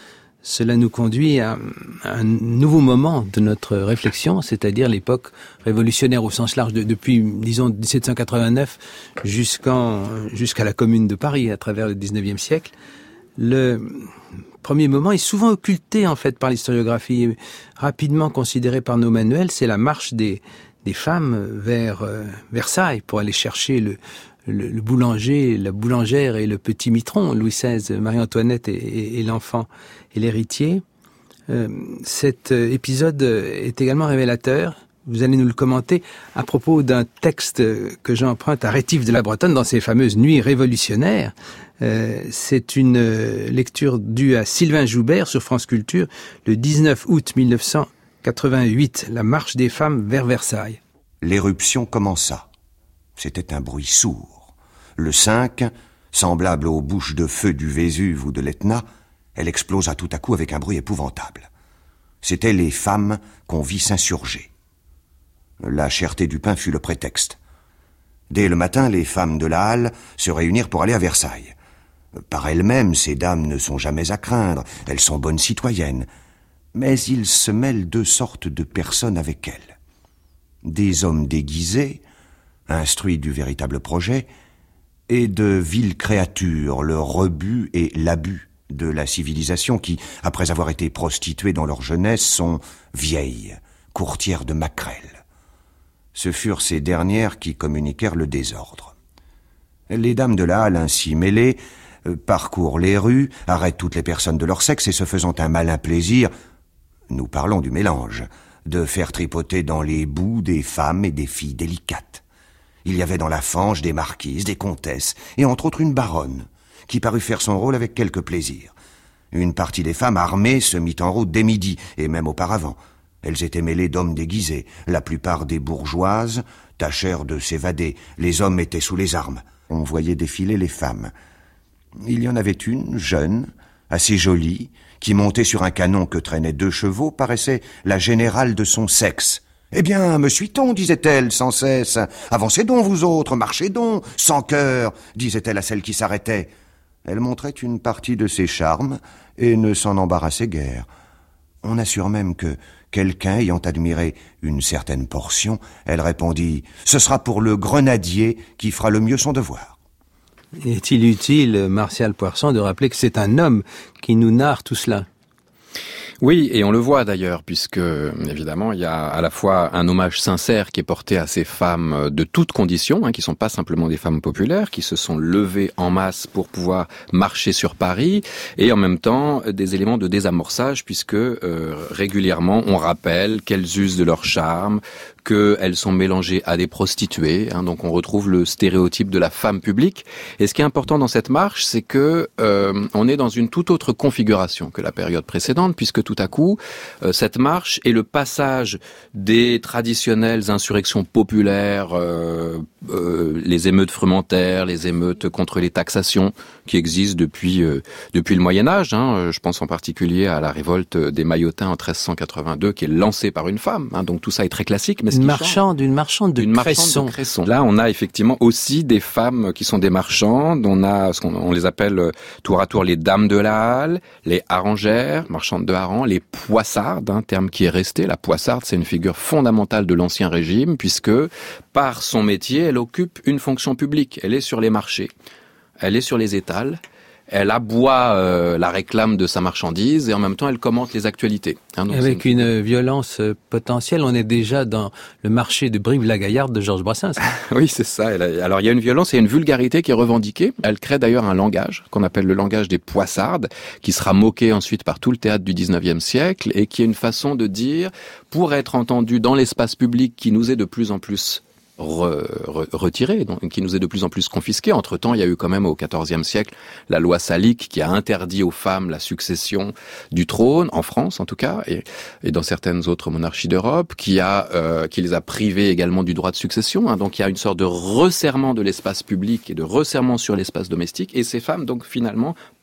cela nous conduit à un nouveau moment de notre réflexion, c'est-à-dire l'époque révolutionnaire au sens large, de, depuis, disons, dix-sept cent quatre-vingt-neuf jusqu'en, jusqu'à la Commune de Paris, à travers le dix-neuvième siècle. Le premier moment est souvent occulté, en fait, par l'historiographie, rapidement considéré par nos manuels, c'est la marche des, des femmes vers euh, Versailles pour aller chercher le Le, le boulanger, la boulangère et le petit mitron, Louis seize, Marie-Antoinette et, et, et l'enfant et l'héritier. Euh, cet épisode est également révélateur, vous allez nous le commenter, à propos d'un texte que j'emprunte à Rétif de la Bretonne dans ses fameuses Nuits révolutionnaires. Euh, c'est une lecture due à Sylvain Joubert sur France Culture, le dix-neuf août mille neuf cent quatre-vingt-huit, la marche des femmes vers Versailles. L'éruption commença. C'était un bruit sourd. Le cinq, semblable aux bouches de feu du Vésuve ou de l'Etna, elle explosa tout à coup avec un bruit épouvantable. C'étaient les femmes qu'on vit s'insurger. La cherté du pain fut le prétexte. Dès le matin, les femmes de la halle se réunirent pour aller à Versailles. Par elles-mêmes, ces dames ne sont jamais à craindre, elles sont bonnes citoyennes. Mais il se mêle deux sortes de personnes avec elles. Des hommes déguisés, instruits du véritable projet, et de viles créatures, le rebut et l'abus de la civilisation qui, après avoir été prostituées dans leur jeunesse, sont vieilles, courtières de maquerelles. Ce furent ces dernières qui communiquèrent le désordre. Les dames de la halle ainsi mêlées euh, parcourent les rues, arrêtent toutes les personnes de leur sexe et se faisant un malin plaisir, nous parlons du mélange, de faire tripoter dans les boues des femmes et des filles délicates. Il y avait dans la fange des marquises, des comtesses, et entre autres une baronne, qui parut faire son rôle avec quelque plaisir. Une partie des femmes armées se mit en route dès midi, et même auparavant. Elles étaient mêlées d'hommes déguisés. La plupart des bourgeoises tâchèrent de s'évader. Les hommes étaient sous les armes. On voyait défiler les femmes. Il y en avait une, jeune, assez jolie, qui, montée sur un canon que traînaient deux chevaux, paraissait la générale de son sexe. « Eh bien, me suit-on » disait-elle sans cesse. « Avancez donc, vous autres, marchez donc, sans cœur » disait-elle à celle qui s'arrêtait. Elle montrait une partie de ses charmes et ne s'en embarrassait guère. On assure même que, quelqu'un ayant admiré une certaine portion, elle répondit « Ce sera pour le grenadier qui fera le mieux son devoir. » Est-il utile, Martial Poirson, de rappeler que c'est un homme qui nous narre tout cela ? Oui, et on le voit d'ailleurs, puisque, évidemment, il y a à la fois un hommage sincère qui est porté à ces femmes de toutes conditions, hein, qui sont pas simplement des femmes populaires, qui se sont levées en masse pour pouvoir marcher sur Paris, et en même temps, des éléments de désamorçage, puisque euh, régulièrement, on rappelle qu'elles usent de leur charme, qu'elles sont mélangées à des prostituées, hein, donc on retrouve le stéréotype de la femme publique. Et ce qui est important dans cette marche, c'est que euh, on est dans une toute autre configuration que la période précédente, puisque tout à coup, euh, cette marche est le passage des traditionnelles insurrections populaires, euh, euh, les émeutes frumentaires, les émeutes contre les taxations, qui existent depuis euh, depuis le Moyen-Âge. Hein. Je pense en particulier à la révolte des Maillotins en treize cent quatre-vingt-deux, qui est lancée par une femme. Hein. Donc tout ça est très classique. Mais une marchande, une marchande de Cresson. Cresson. Là, on a effectivement aussi des femmes qui sont des marchandes. On a ce qu'on on les appelle tour à tour les dames de la halle, les harengères, marchandes de harengs, les poissardes, un terme qui est resté. La poissarde, c'est une figure fondamentale de l'Ancien Régime, puisque par son métier, elle occupe une fonction publique. Elle est sur les marchés, elle est sur les étals. Elle aboie euh, la réclame de sa marchandise et en même temps elle commente les actualités. Hein, Avec une, une violence potentielle, on est déjà dans le marché de Brive-la-Gaillarde de Georges Brassens. Oui, c'est ça. Alors il y a une violence et une vulgarité qui est revendiquée. Elle crée d'ailleurs un langage qu'on appelle le langage des poissardes, qui sera moqué ensuite par tout le théâtre du dix-neuvième siècle et qui est une façon de dire, pour être entendu dans l'espace public qui nous est de plus en plus Re, re, retiré, donc qui nous est de plus en plus confisqué. Entre-temps, il y a eu quand même au quatorzième siècle la loi salique qui a interdit aux femmes la succession du trône, en France en tout cas, et, et dans certaines autres monarchies d'Europe, qui a euh, qui les a privées également du droit de succession. Hein. Donc il y a une sorte de resserrement de l'espace public et de resserrement sur l'espace domestique. Et ces femmes, donc finalement,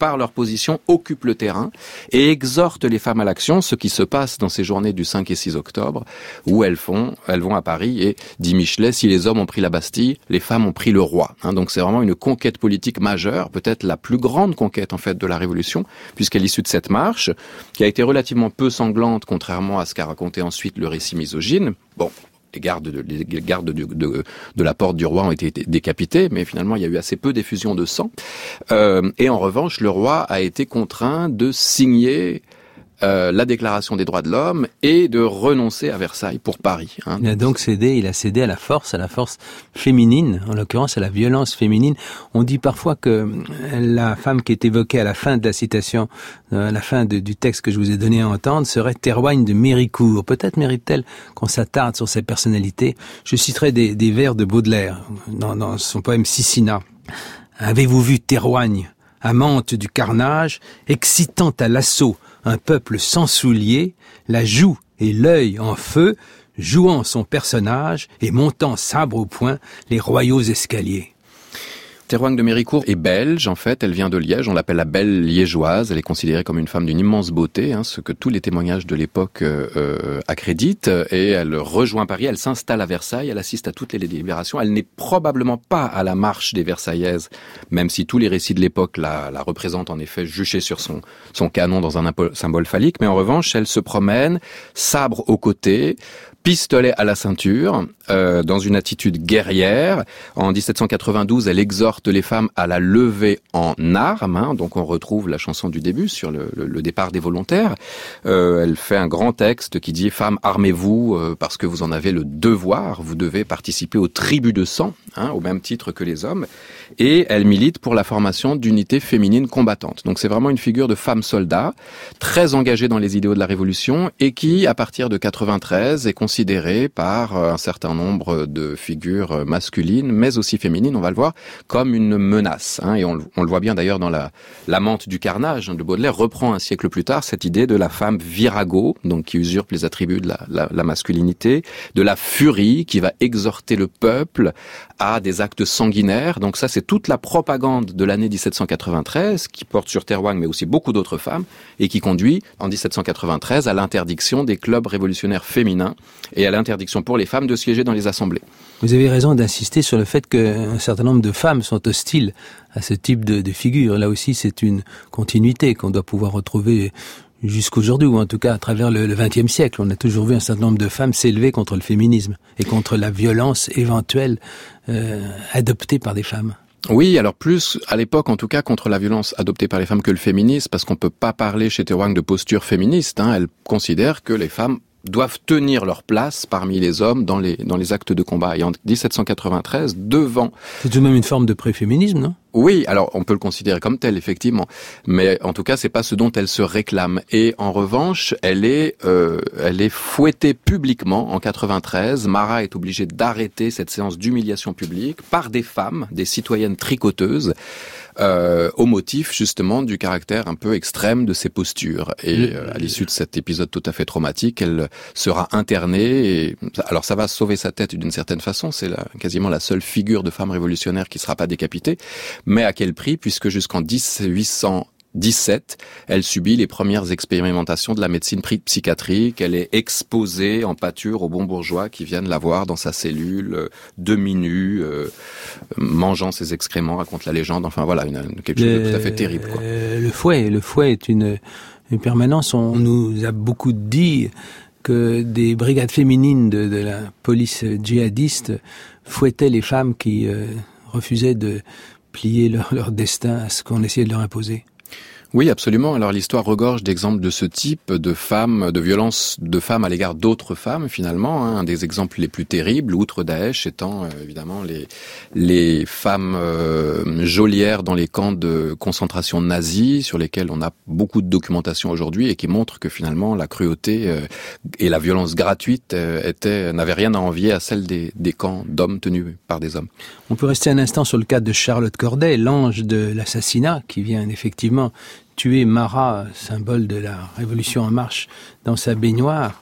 par leur position, occupent le terrain et exhortent les femmes à l'action, ce qui se passe dans ces journées du cinq et six octobre, où elles font, elles vont à Paris et, dit Michelet, si les hommes ont pris la Bastille, les femmes ont pris le roi. Hein, donc c'est vraiment une conquête politique majeure, peut-être la plus grande conquête en fait de la Révolution, puisqu'à l'issue de cette marche, qui a été relativement peu sanglante, contrairement à ce qu'a raconté ensuite le récit misogyne, bon, les gardes, de, les gardes de, de, de la porte du roi ont été décapités, mais finalement il y a eu assez peu d'effusion de sang. Euh, et en revanche, le roi a été contraint de signer Euh, la Déclaration des droits de l'homme et de renoncer à Versailles pour Paris. Hein. Il a donc cédé, il a cédé à la force, à la force féminine, en l'occurrence à la violence féminine. On dit parfois que la femme qui est évoquée à la fin de la citation, à la fin de, du texte que je vous ai donné à entendre, serait Théroigne de Méricourt. Peut-être mérite-t-elle qu'on s'attarde sur ses personnalités. Je citerai des, des vers de Baudelaire dans, dans son poème Sisina. Avez-vous vu Théroigne, amante du carnage, excitant à l'assaut un peuple sans souliers, la joue et l'œil en feu, jouant son personnage et montant sabre au poing les royaux escaliers. Théroigne de Méricourt est belge, en fait, elle vient de Liège, on l'appelle la belle liégeoise, elle est considérée comme une femme d'une immense beauté, hein, ce que tous les témoignages de l'époque euh, accréditent, et elle rejoint Paris, elle s'installe à Versailles, elle assiste à toutes les délibérations, elle n'est probablement pas à la marche des Versaillaises, même si tous les récits de l'époque la, la représentent en effet juchée sur son, son canon dans un impo- symbole phallique, mais en revanche, elle se promène, sabre au côté, pistolet à la ceinture, euh, dans une attitude guerrière. En dix-sept cent quatre-vingt-douze, elle exhorte les femmes à la lever en armes. Hein, donc on retrouve la chanson du début sur le, le, le départ des volontaires. Euh, elle fait un grand texte qui dit « Femmes, armez-vous euh, parce que vous en avez le devoir. Vous devez participer au tribut de sang, hein, au même titre que les hommes. » Et elle milite pour la formation d'unités féminines combattantes. Donc c'est vraiment une figure de femme soldat, très engagée dans les idéaux de la Révolution et qui, à partir de quatre-vingt-treize, est considérée par un certain nombre de figures masculines, mais aussi féminines, on va le voir, comme une menace. Hein, et on, on le voit bien d'ailleurs dans la l'amante du carnage de Baudelaire, reprend un siècle plus tard cette idée de la femme virago, donc qui usurpe les attributs de la, la, la masculinité, de la furie qui va exhorter le peuple à des actes sanguinaires. Donc ça, c'est toute la propagande de l'année dix-sept cent quatre-vingt-treize qui porte sur Théroigne, mais aussi beaucoup d'autres femmes, et qui conduit en dix-sept cent quatre-vingt-treize à l'interdiction des clubs révolutionnaires féminins et à l'interdiction pour les femmes de siéger dans les assemblées. Vous avez raison d'insister sur le fait qu'un certain nombre de femmes sont hostiles à ce type de, de figure. Là aussi, c'est une continuité qu'on doit pouvoir retrouver jusqu'aujourd'hui, ou en tout cas à travers le vingtième siècle. On a toujours vu un certain nombre de femmes s'élever contre le féminisme et contre la violence éventuelle euh, adoptée par des femmes. Oui, alors plus à l'époque en tout cas contre la violence adoptée par les femmes que le féminisme, parce qu'on peut pas parler chez Théroigne de posture féministe. Hein. Elle considère que les femmes doivent tenir leur place parmi les hommes dans les dans les actes de combat. Et en dix-sept cent quatre-vingt-treize, devant... C'est tout de même une forme de préféminisme, non ? Oui, alors on peut le considérer comme tel, effectivement, mais en tout cas c'est pas ce dont elle se réclame. Et en revanche, elle est, euh, elle est fouettée publiquement en quatre-vingt-treize. Marat est obligé d'arrêter cette séance d'humiliation publique par des femmes, des citoyennes tricoteuses, euh, au motif justement du caractère un peu extrême de ses postures. Et euh, à l'issue de cet épisode tout à fait traumatique, elle sera internée. Et alors ça va sauver sa tête d'une certaine façon. C'est la, quasiment la seule figure de femme révolutionnaire qui sera pas décapitée. Mais à quel prix, puisque jusqu'en dix-huit cent dix-sept, elle subit les premières expérimentations de la médecine psychiatrique. Elle est exposée en pâture aux bons bourgeois qui viennent la voir dans sa cellule, euh, demi-nue, euh, mangeant ses excréments, raconte la légende. Enfin voilà, une, une, quelque chose le, de tout à fait terrible, quoi. Euh, le fouet, le fouet est une, une permanence. On nous a beaucoup dit que des brigades féminines de, de la police djihadiste fouettaient les femmes qui euh, refusaient de plier leur, leur destin à ce qu'on essayait de leur imposer. Oui, absolument. Alors l'histoire regorge d'exemples de ce type, de femmes, de violences de femmes à l'égard d'autres femmes, finalement. Hein. Un des exemples les plus terribles, outre Daesh, étant euh, évidemment les les femmes euh, geôlières dans les camps de concentration nazis, sur lesquels on a beaucoup de documentation aujourd'hui et qui montrent que finalement la cruauté euh, et la violence gratuite euh, étaient, n'avaient rien à envier à celle des, des camps d'hommes tenus par des hommes. On peut rester un instant sur le cas de Charlotte Corday, l'ange de l'assassinat, qui vient effectivement tuer Marat, symbole de la Révolution en marche, dans sa baignoire,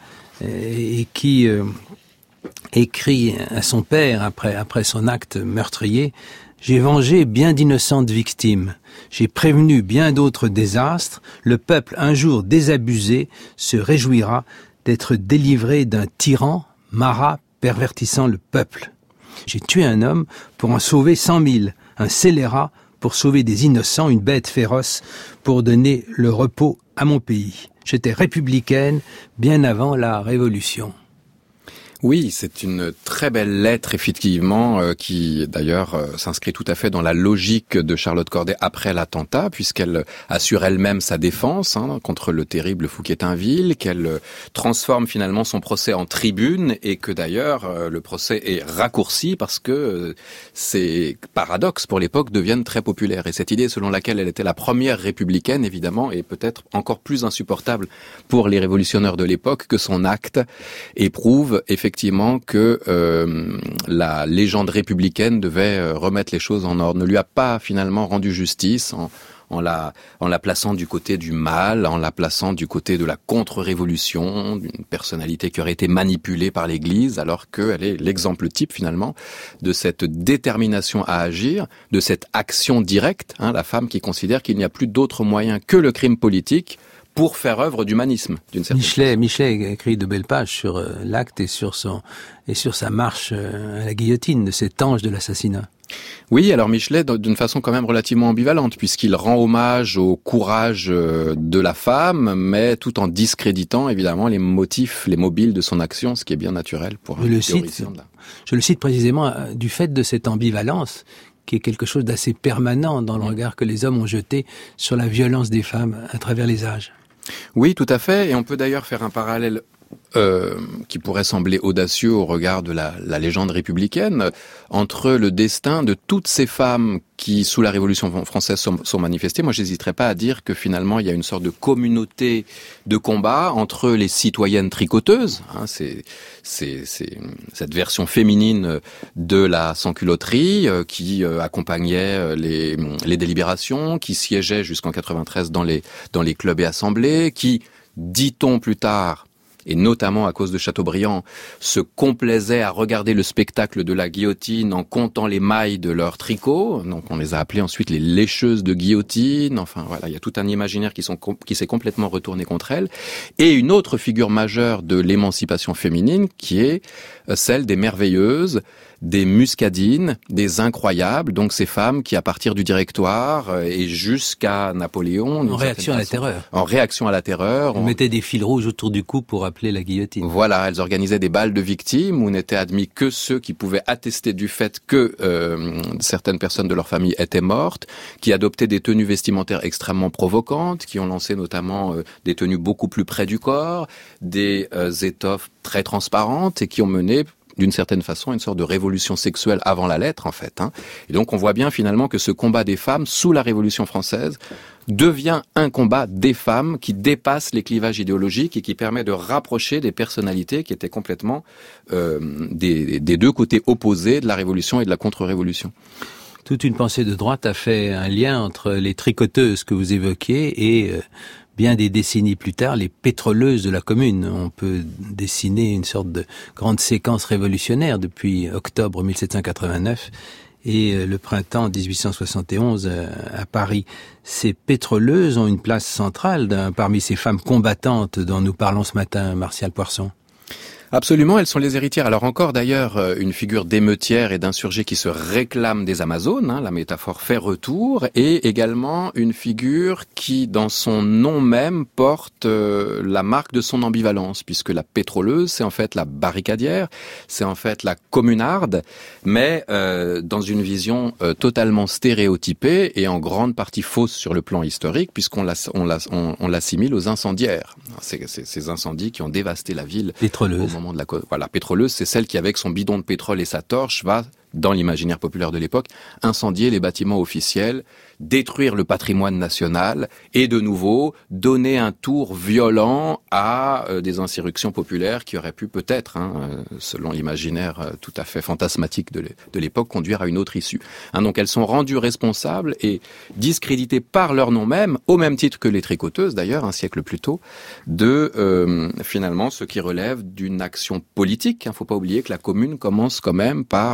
et qui euh, écrit à son père, après, après son acte meurtrier, J'ai vengé bien d'innocentes victimes. J'ai prévenu bien d'autres désastres. Le peuple, un jour désabusé, se réjouira d'être délivré d'un tyran, Marat, pervertissant le peuple. J'ai tué un homme pour en sauver cent mille, un scélérat pour sauver des innocents, une bête féroce pour donner le repos à mon pays. J'étais républicaine bien avant la Révolution. Oui, c'est une très belle lettre, effectivement, euh, qui d'ailleurs euh, s'inscrit tout à fait dans la logique de Charlotte Corday après l'attentat, puisqu'elle assure elle-même sa défense hein, contre le terrible Fouquier-Tinville, qu'elle euh, transforme finalement son procès en tribune, et que d'ailleurs euh, le procès est raccourci parce que euh, ces paradoxes pour l'époque deviennent très populaires. Et cette idée selon laquelle elle était la première républicaine, évidemment, est peut-être encore plus insupportable pour les révolutionnaires de l'époque que son acte éprouve effectivement effectivement que euh, la légende républicaine devait euh, remettre les choses en ordre, ne lui a pas finalement rendu justice en, en, la, en la plaçant du côté du mal, en la plaçant du côté de la contre-révolution, d'une personnalité qui aurait été manipulée par l'Église, alors qu'elle est l'exemple type finalement de cette détermination à agir, de cette action directe, hein, la femme qui considère qu'il n'y a plus d'autre moyen que le crime politique pour faire œuvre d'humanisme, d'une certaine Michelet, façon. Michelet a écrit de belles pages sur euh, l'acte et sur son et sur sa marche euh, à la guillotine de cet ange de l'assassinat. Oui, alors Michelet, d'une façon quand même relativement ambivalente, puisqu'il rend hommage au courage de la femme, mais tout en discréditant évidemment les motifs, les mobiles de son action, ce qui est bien naturel pour un je le cite, théoricien de la... Je le cite précisément euh, du fait de cette ambivalence, qui est quelque chose d'assez permanent dans le regard que les hommes ont jeté sur la violence des femmes à travers les âges. Oui, tout à fait, et on peut d'ailleurs faire un parallèle euh, qui pourrait sembler audacieux au regard de la, la légende républicaine, entre le destin de toutes ces femmes qui, sous la Révolution française, sont, sont manifestées. Moi, j'hésiterais pas à dire que finalement, il y a une sorte de communauté de combat entre les citoyennes tricoteuses, hein, c'est, c'est, c'est cette version féminine de la sans-culotterie euh, qui euh, accompagnait les, les délibérations, qui siégeait jusqu'en quatre-vingt-treize dans les, dans les clubs et assemblées, qui, dit-on plus tard, et notamment à cause de Chateaubriand, se complaisait à regarder le spectacle de la guillotine en comptant les mailles de leur tricot. Donc on les a appelées ensuite les lécheuses de guillotine. Enfin voilà, il y a tout un imaginaire qui, sont, qui s'est complètement retourné contre elles. Et une autre figure majeure de l'émancipation féminine qui est celle des merveilleuses, des muscadines, des incroyables, donc ces femmes qui, à partir du Directoire et jusqu'à Napoléon... En réaction à la terreur. En réaction à la terreur. On, on mettait des fils rouges autour du cou pour appeler la guillotine. Voilà, elles organisaient des bals de victimes où n'étaient admis que ceux qui pouvaient attester du fait que euh, certaines personnes de leur famille étaient mortes, qui adoptaient des tenues vestimentaires extrêmement provocantes, qui ont lancé notamment euh, des tenues beaucoup plus près du corps, des euh, étoffes très transparentes et qui ont mené d'une certaine façon une sorte de révolution sexuelle avant la lettre en fait. Hein. Et donc on voit bien finalement que ce combat des femmes sous la Révolution française devient un combat des femmes qui dépasse les clivages idéologiques et qui permet de rapprocher des personnalités qui étaient complètement euh, des, des deux côtés opposés de la Révolution et de la contre-révolution. Toute une pensée de droite a fait un lien entre les tricoteuses que vous évoquiez et euh, bien des décennies plus tard, les pétroleuses de la Commune. On peut dessiner une sorte de grande séquence révolutionnaire depuis octobre mille sept cent quatre-vingt-neuf et le printemps dix-huit cent soixante et onze à Paris. Ces pétroleuses ont une place centrale parmi ces femmes combattantes dont nous parlons ce matin, Martial Poirson. Absolument, elles sont les héritières. Alors encore d'ailleurs une figure d'émeutière et d'insurgée qui se réclame des Amazones, hein, la métaphore fait retour, et également une figure qui dans son nom même porte euh, la marque de son ambivalence, puisque la pétroleuse c'est en fait la barricadière, c'est en fait la communarde, mais euh, dans une vision euh, totalement stéréotypée et en grande partie fausse sur le plan historique, puisqu'on la, on la, on, on l'assimile aux incendiaires. C'est, c'est ces incendies qui ont dévasté la ville. Pétroleuse. De la, voilà, pétroleuse, c'est celle qui, avec son bidon de pétrole et sa torche, va, dans l'imaginaire populaire de l'époque, incendier les bâtiments officiels, détruire le patrimoine national et, de nouveau, donner un tour violent à euh, des insurrections populaires qui auraient pu peut-être, hein, euh, selon l'imaginaire euh, tout à fait fantasmatique de l'époque, conduire à une autre issue. Hein, donc elles sont rendues responsables et discréditées par leur nom même, au même titre que les tricoteuses, d'ailleurs, un siècle plus tôt, de, euh, finalement, ce qui relève d'une action politique. Il ne faut pas oublier que la Commune commence quand même par... Euh,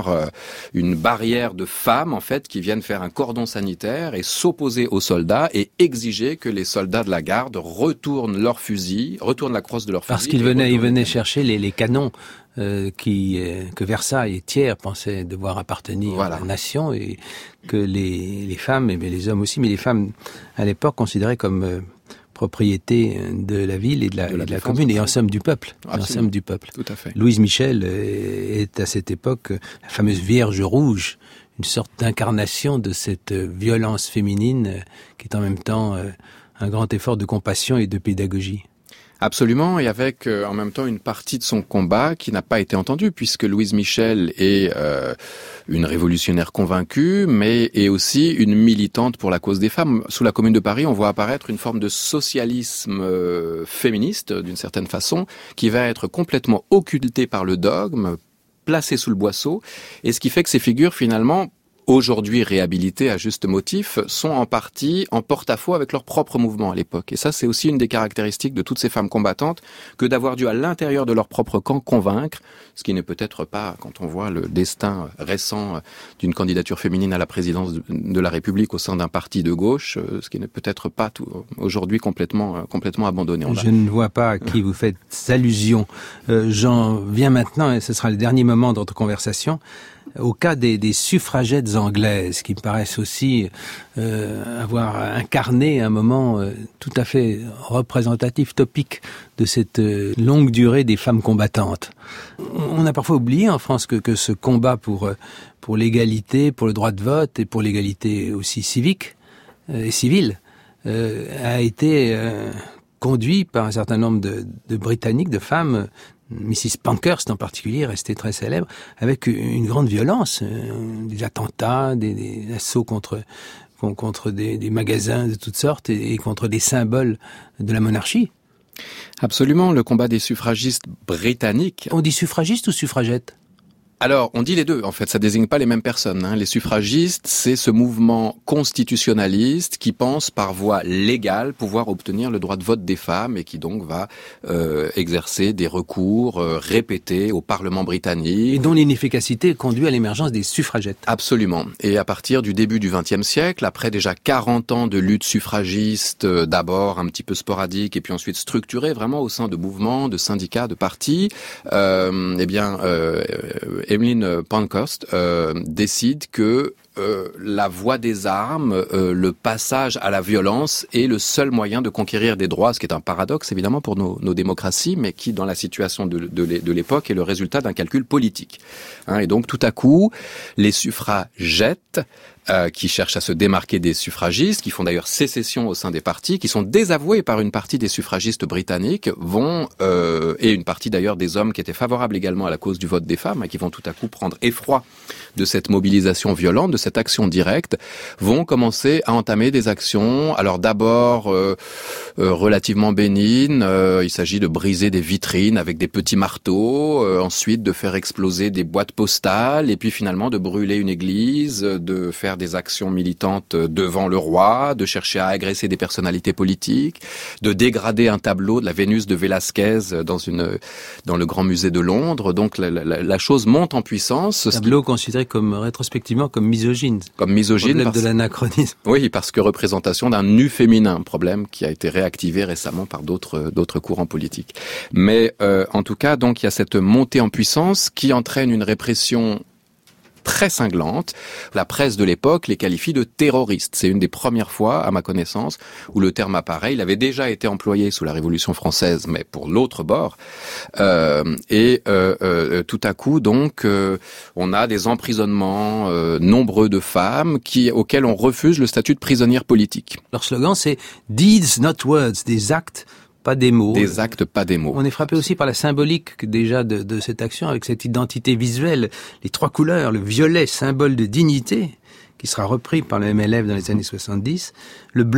une barrière de femmes en fait qui viennent faire un cordon sanitaire et s'opposer aux soldats et exiger que les soldats de la garde retournent leurs fusils, retournent la crosse de leurs fusils. Parce qu'ils venaient, ils venaient chercher les, les canons euh, qui euh, que Versailles et Thiers pensaient devoir appartenir voilà. à la nation et que les, les femmes, et les hommes aussi, mais les femmes à l'époque considérées comme euh, propriété de la ville et de la, de la, et de la commune et en somme du peuple. En somme du peuple. Tout à fait. Louise Michel est à cette époque la fameuse Vierge rouge, une sorte d'incarnation de cette violence féminine qui est en même temps un grand effort de compassion et de pédagogie. Absolument, et avec euh, en même temps une partie de son combat qui n'a pas été entendue, puisque Louise Michel est euh, une révolutionnaire convaincue, mais est aussi une militante pour la cause des femmes. Sous la Commune de Paris, on voit apparaître une forme de socialisme euh, féministe, d'une certaine façon, qui va être complètement occultée par le dogme, placée sous le boisseau, et ce qui fait que ces figures, finalement, aujourd'hui réhabilités à juste motif, sont en partie en porte-à-faux avec leur propre mouvement à l'époque. Et ça, c'est aussi une des caractéristiques de toutes ces femmes combattantes, que d'avoir dû à l'intérieur de leur propre camp convaincre, ce qui n'est peut-être pas, quand on voit le destin récent d'une candidature féminine à la présidence de la République au sein d'un parti de gauche, ce qui n'est peut-être pas tout, aujourd'hui complètement, complètement abandonné. On Je ne vois pas à qui vous faites allusion. Euh, j'en viens maintenant, et ce sera le dernier moment de notre conversation, au cas des, des suffragettes anglaises, qui me paraissent aussi euh, avoir incarné un moment euh, tout à fait représentatif, topique de cette euh, longue durée des femmes combattantes. On a parfois oublié en France que, que ce combat pour, pour l'égalité, pour le droit de vote et pour l'égalité aussi civique euh, et civile euh, a été euh, conduit par un certain nombre de, de Britanniques, de femmes, Missus Pankhurst en particulier, restée très célèbre, avec une grande violence, euh, des attentats, des, des assauts contre contre des, des magasins de toutes sortes et, et contre des symboles de la monarchie. Absolument, le combat des suffragistes britanniques. On dit suffragiste ou suffragette ? Alors, on dit les deux, en fait, ça désigne pas les mêmes personnes. Hein. Les suffragistes, c'est ce mouvement constitutionnaliste qui pense par voie légale pouvoir obtenir le droit de vote des femmes et qui donc va euh, exercer des recours euh, répétés au Parlement britannique. Et dont l'inefficacité conduit à l'émergence des suffragettes. Absolument. Et à partir du début du vingtième siècle, après déjà quarante ans de lutte suffragiste, euh, d'abord un petit peu sporadique et puis ensuite structurée vraiment au sein de mouvements, de syndicats, de partis, euh, eh bien... Euh, Emmeline Pankhurst euh, décide que euh, la voie des armes, euh, le passage à la violence est le seul moyen de conquérir des droits, ce qui est un paradoxe évidemment pour nos, nos démocraties, mais qui dans la situation de, de, de l'époque est le résultat d'un calcul politique. Hein, et donc tout à coup, les suffragettes Euh, qui cherchent à se démarquer des suffragistes, qui font d'ailleurs sécession au sein des partis, qui sont désavoués par une partie des suffragistes britanniques, vont euh, et une partie d'ailleurs des hommes qui étaient favorables également à la cause du vote des femmes, et qui vont tout à coup prendre effroi de cette mobilisation violente, de cette action directe, vont commencer à entamer des actions. Alors d'abord euh, euh, relativement bénignes, euh, il s'agit de briser des vitrines avec des petits marteaux, euh, ensuite de faire exploser des boîtes postales, et puis finalement de brûler une église, de faire des actions militantes devant le roi, de chercher à agresser des personnalités politiques, de dégrader un tableau de la Vénus de Velázquez dans une dans le Grand Musée de Londres. Donc la, la, la chose monte en puissance. Tableau considéré comme rétrospectivement comme misogyne. Comme misogyne. Problème parce... de l'anachronisme. Oui, parce que représentation d'un nu féminin, problème qui a été réactivé récemment par d'autres d'autres courants politiques. Mais euh, en tout cas, donc il y a cette montée en puissance qui entraîne une répression très cinglante. La presse de l'époque les qualifie de terroristes. C'est une des premières fois, à ma connaissance, où le terme apparaît. Il avait déjà été employé sous la Révolution française, mais pour l'autre bord. Euh, et euh, euh, tout à coup, donc, euh, on a des emprisonnements euh, nombreux de femmes qui, auxquelles on refuse le statut de prisonnière politique. Leur slogan, c'est « Deeds, not words », des actes, pas des mots. Des actes, pas des mots. On est frappé aussi par la symbolique déjà de, de cette action, avec cette identité visuelle, les trois couleurs, le violet, symbole de dignité, qui sera repris par le M L F dans les années soixante-dix, le blanc,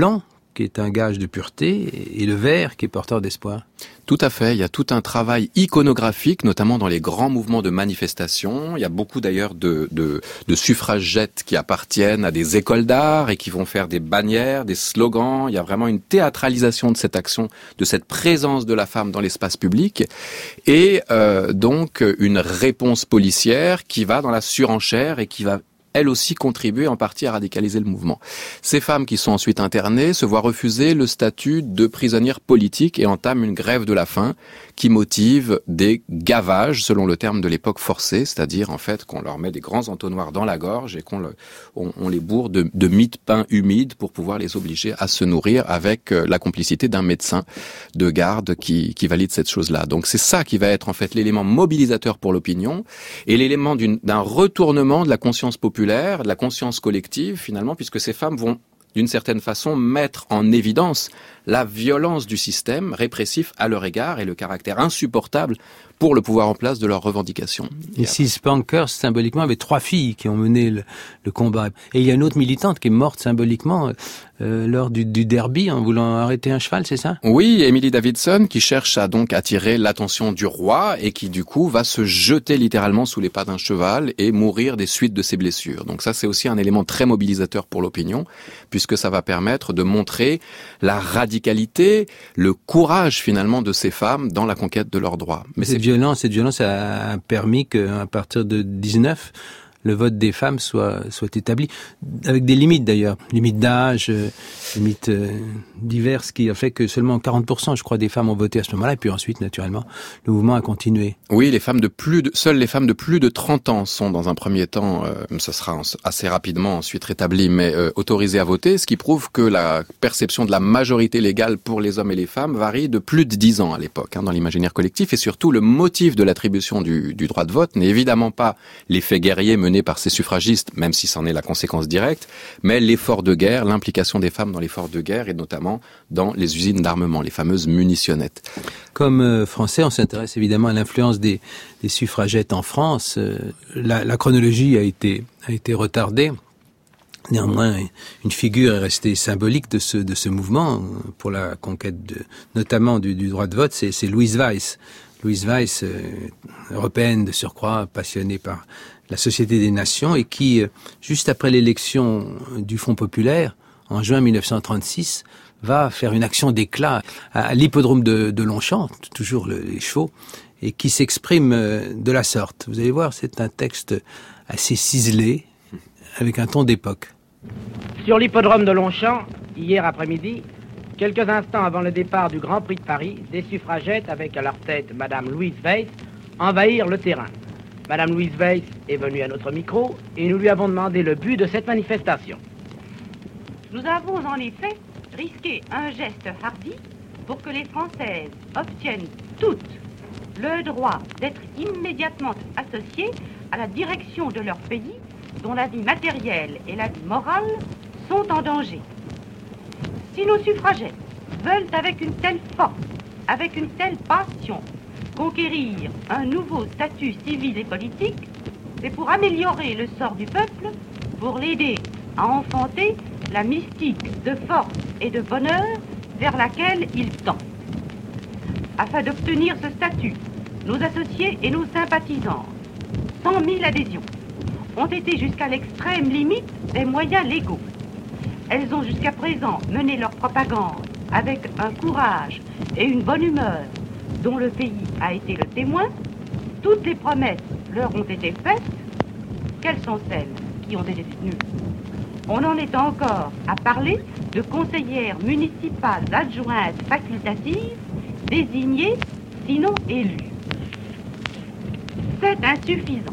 qui est un gage de pureté, et le vert qui est porteur d'espoir. Tout à fait, il y a tout un travail iconographique, notamment dans les grands mouvements de manifestation. Il y a beaucoup d'ailleurs de, de, de suffragettes qui appartiennent à des écoles d'art et qui vont faire des bannières, des slogans. Il y a vraiment une théâtralisation de cette action, de cette présence de la femme dans l'espace public, et euh, donc une réponse policière qui va dans la surenchère et qui va elle aussi contribuer en partie à radicaliser le mouvement. Ces femmes qui sont ensuite internées se voient refuser le statut de prisonnières politiques et entament une grève de la faim qui motive des gavages, selon le terme de l'époque forcée, c'est-à-dire en fait qu'on leur met des grands entonnoirs dans la gorge et qu'on le, on, on les bourre de, de mie de pain humide pour pouvoir les obliger à se nourrir avec la complicité d'un médecin de garde qui, qui valide cette chose-là. Donc c'est ça qui va être en fait l'élément mobilisateur pour l'opinion et l'élément d'une, d'un retournement de la conscience populaire, de la conscience collective finalement, puisque ces femmes vont d'une certaine façon mettre en évidence la violence du système répressif à leur égard et le caractère insupportable pour le pouvoir en place de leurs revendications. Et Six Pankhurst, symboliquement, avait trois filles qui ont mené le, le combat. Et il y a une autre militante qui est morte symboliquement euh, lors du, du derby en voulant arrêter un cheval, c'est ça? Oui, Emily Davidson, qui cherche à donc attirer l'attention du roi et qui du coup va se jeter littéralement sous les pas d'un cheval et mourir des suites de ses blessures. Donc ça, c'est aussi un élément très mobilisateur pour l'opinion, puisque ça va permettre de montrer la radicalité, le courage finalement de ces femmes dans la conquête de leurs droits. Mais cette c'est... violence, cette violence a permis qu'à partir de dix-neuf, le vote des femmes soit soit établi, avec des limites d'ailleurs, limites d'âge, euh, limites euh, diverses, qui a fait que seulement quarante pour cent, je crois, des femmes ont voté à ce moment-là, et puis ensuite, naturellement, le mouvement a continué. Oui, les femmes de plus de, seules les femmes de plus de trente ans sont dans un premier temps, euh, ce sera assez rapidement ensuite rétabli, mais euh, autorisées à voter, ce qui prouve que la perception de la majorité légale pour les hommes et les femmes varie de plus de dix ans à l'époque, hein, dans l'imaginaire collectif, et surtout le motif de l'attribution du, du droit de vote n'est évidemment pas l'effet guerrier mené par ces suffragistes, même si c'en est la conséquence directe, mais l'effort de guerre, l'implication des femmes dans l'effort de guerre et notamment dans les usines d'armement, les fameuses munitionnettes. Comme euh, Français, on s'intéresse évidemment à l'influence des, des suffragettes en France. Euh, la, la chronologie a été, a été retardée. Néanmoins, une figure est restée symbolique de ce, de ce mouvement pour la conquête de, notamment du, du droit de vote, c'est, c'est Louise Weiss. Louise Weiss, euh, européenne de surcroît, passionnée par la Société des Nations, et qui, juste après l'élection du Front populaire, en juin mille neuf cent trente-six, va faire une action d'éclat à l'hippodrome de, de Longchamp, toujours le, les chevaux, et qui s'exprime de la sorte. Vous allez voir, c'est un texte assez ciselé, avec un ton d'époque. Sur l'hippodrome de Longchamp, hier après-midi, quelques instants avant le départ du Grand Prix de Paris, des suffragettes, avec à leur tête Madame Louise Weiss, envahirent le terrain. Madame Louise Weiss est venue à notre micro et nous lui avons demandé le but de cette manifestation. Nous avons en effet risqué un geste hardi pour que les Françaises obtiennent toutes le droit d'être immédiatement associées à la direction de leur pays dont la vie matérielle et la vie morale sont en danger. Si nos suffragettes veulent avec une telle force, avec une telle passion, conquérir un nouveau statut civil et politique, c'est pour améliorer le sort du peuple, pour l'aider à enfanter la mystique de force et de bonheur vers laquelle il tend. Afin d'obtenir ce statut, nos associés et nos sympathisants, cent mille adhésions, ont été jusqu'à l'extrême limite des moyens légaux. Elles ont jusqu'à présent mené leur propagande avec un courage et une bonne humeur dont le pays a été le témoin. Toutes les promesses leur ont été faites. Quelles sont celles qui ont été tenues? On en est encore à parler de conseillères municipales adjointes facultatives, désignées, sinon élues. C'est insuffisant.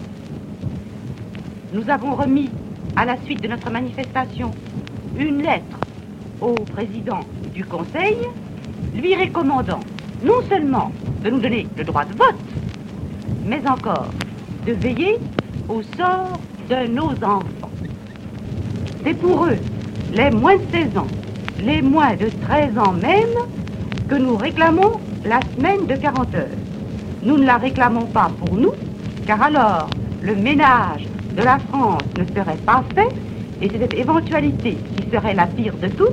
Nous avons remis, à la suite de notre manifestation, une lettre au président du Conseil, lui recommandant non seulement de nous donner le droit de vote, mais encore de veiller au sort de nos enfants. C'est pour eux, les moins de seize ans, les moins de treize ans même, que nous réclamons la semaine de quarante heures. Nous ne la réclamons pas pour nous, car alors le ménage de la France ne serait pas fait, et c'est cette éventualité qui serait la pire de toutes,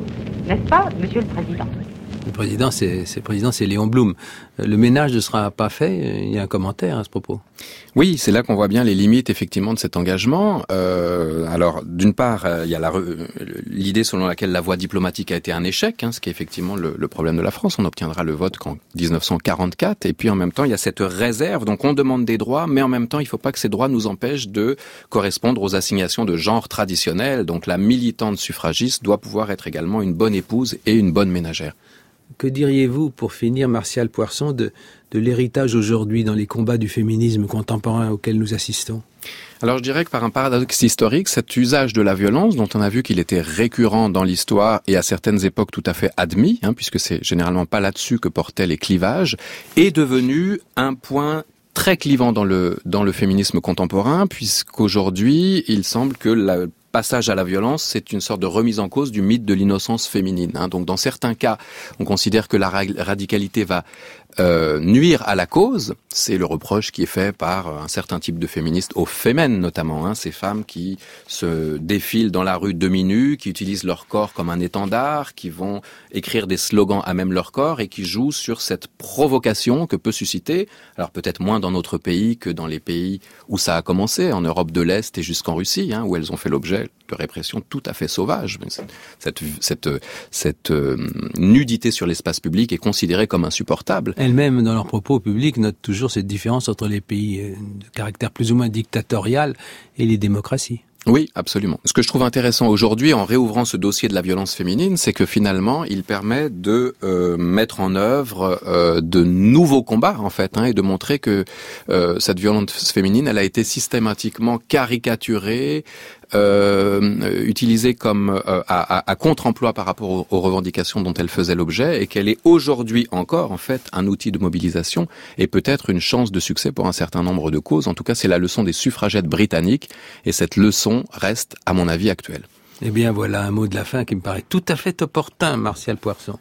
N'est-ce pas, Monsieur le Président ? Le président, c'est, c'est, le président, c'est Léon Blum. Le ménage ne sera pas fait. Il y a un commentaire à ce propos. Oui, c'est là qu'on voit bien les limites effectivement de cet engagement. Euh, alors, d'une part, euh, il y a la, l'idée selon laquelle la voie diplomatique a été un échec, hein, ce qui est effectivement le, le problème de la France. On n'obtiendra le vote qu'en dix-neuf cent quarante-quatre. Et puis en même temps, il y a cette réserve. Donc on demande des droits, mais en même temps, il ne faut pas que ces droits nous empêchent de correspondre aux assignations de genre traditionnelles. Donc la militante suffragiste doit pouvoir être également une bonne épouse et une bonne ménagère. Que diriez-vous, pour finir, Martial Poirson, de, de l'héritage aujourd'hui dans les combats du féminisme contemporain auquel nous assistons ? Alors je dirais que par un paradoxe historique, cet usage de la violence, dont on a vu qu'il était récurrent dans l'histoire et à certaines époques tout à fait admis, hein, puisque c'est généralement pas là-dessus que portaient les clivages, est devenu un point très clivant dans le, dans le féminisme contemporain, puisqu'aujourd'hui, il semble que la passage à la violence, c'est une sorte de remise en cause du mythe de l'innocence féminine. Hein. Donc dans certains cas, on considère que la radicalité va euh, nuire à la cause. C'est le reproche qui est fait par un certain type de féministes, aux fémènes notamment, hein, ces femmes qui se défilent dans la rue demi-nues, qui utilisent leur corps comme un étendard, qui vont écrire des slogans à même leur corps et qui jouent sur cette provocation que peut susciter, alors peut-être moins dans notre pays que dans les pays où ça a commencé, en Europe de l'Est et jusqu'en Russie, hein, où elles ont fait l'objet de répression tout à fait sauvage. Cette, cette, cette euh, nudité sur l'espace public est considérée comme insupportable. Elles-mêmes, dans leurs propos publics, notent toujours cette différence entre les pays de caractère plus ou moins dictatorial et les démocraties. Oui, absolument. Ce que je trouve intéressant aujourd'hui, en réouvrant ce dossier de la violence féminine, c'est que finalement, il permet de euh, mettre en œuvre euh, de nouveaux combats, en fait, hein, et de montrer que euh, cette violence féminine, elle a été systématiquement caricaturée, euh, utilisée comme euh, à, à, à contre-emploi par rapport aux, aux revendications dont elle faisait l'objet, et qu'elle est aujourd'hui encore, en fait, un outil de mobilisation et peut-être une chance de succès pour un certain nombre de causes. En tout cas, c'est la leçon des suffragettes britanniques, et cette leçon reste, à mon avis, actuelle. Eh bien, voilà un mot de la fin qui me paraît tout à fait opportun, Martial Poirson.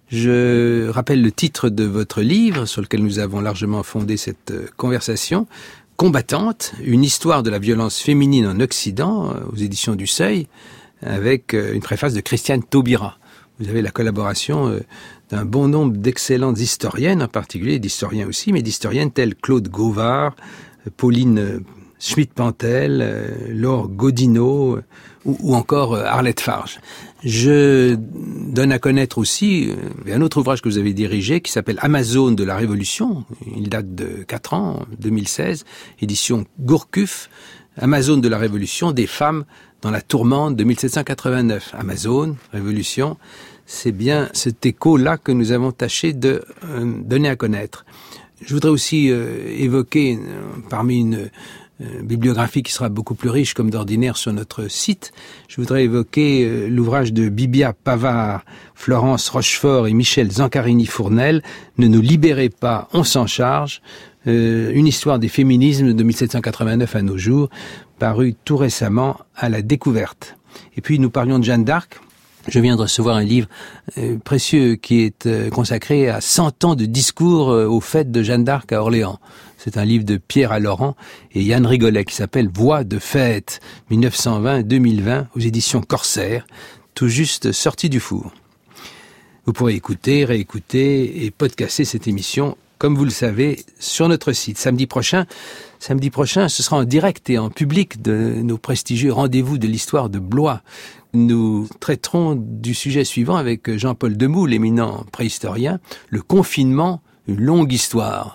Je rappelle le titre de votre livre, sur lequel nous avons largement fondé cette conversation, Combattante, une histoire de la violence féminine en Occident, aux éditions du Seuil, avec une préface de Christiane Taubira. Vous avez la collaboration d'un bon nombre d'excellentes historiennes, en particulier d'historiens aussi, mais d'historiennes telles Claude Gauvard, Pauline Schmitt-Pantel, euh, Laure Godineau euh, ou, ou encore euh, Arlette Farge. Je donne à connaître aussi euh, un autre ouvrage que vous avez dirigé qui s'appelle Amazone de la Révolution. Il date de quatre ans, deux mille seize, édition Gourcuff. Amazone de la Révolution, des femmes dans la tourmente de mille sept cent quatre-vingt-neuf. Amazone, Révolution, c'est bien cet écho-là que nous avons tâché de euh, donner à connaître. Je voudrais aussi euh, évoquer, euh, parmi une Euh, bibliographie qui sera beaucoup plus riche comme d'ordinaire sur notre site, je voudrais évoquer euh, l'ouvrage de Bibia Pavard, Florence Rochefort et Michel Zancarini-Fournel, Ne nous libérez pas, on s'en charge, euh, une histoire des féminismes de mille sept cent quatre-vingt-neuf à nos jours, paru tout récemment à La Découverte. Et puis nous parlions de Jeanne d'Arc. Je viens de recevoir un livre euh, précieux qui est euh, consacré à cent ans de discours euh, aux fêtes de Jeanne d'Arc à Orléans. C'est un livre de Pierre Allaurent et Yann Rigolet qui s'appelle Voix de fête, mille neuf cent vingt à deux mille vingt, aux éditions Corsair, tout juste sorti du four. Vous pourrez écouter, réécouter et podcaster cette émission, comme vous le savez, sur notre site. Samedi prochain, samedi prochain, ce sera en direct et en public de nos prestigieux rendez-vous de l'histoire de Blois. Nous traiterons du sujet suivant avec Jean-Paul Demoux, l'éminent préhistorien, le confinement, une longue histoire.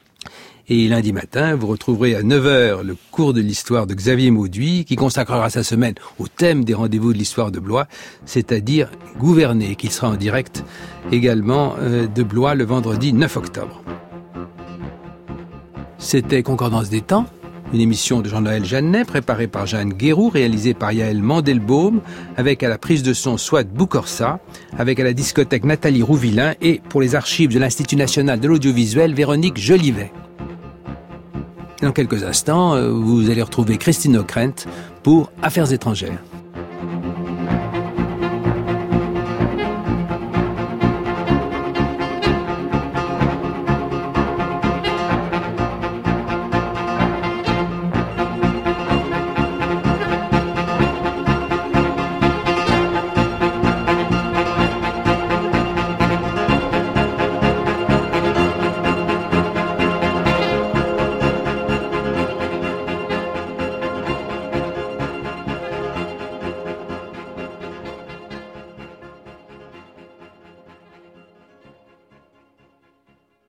Et lundi matin, vous retrouverez à neuf heures le cours de l'histoire de Xavier Mauduit, qui consacrera sa semaine au thème des rendez-vous de l'histoire de Blois, c'est-à-dire gouverner, qui sera en direct également de Blois le vendredi neuf octobre. C'était Concordance des temps, une émission de Jean-Noël Jeannet, préparée par Jeanne Guéroux, réalisée par Yaël Mandelbaum, avec à la prise de son Swat Boukorsa, avec à la discothèque Nathalie Rouvillain et pour les archives de l'Institut national de l'audiovisuel, Véronique Jolivet. Dans quelques instants, vous allez retrouver Christine Ockrent pour Affaires étrangères.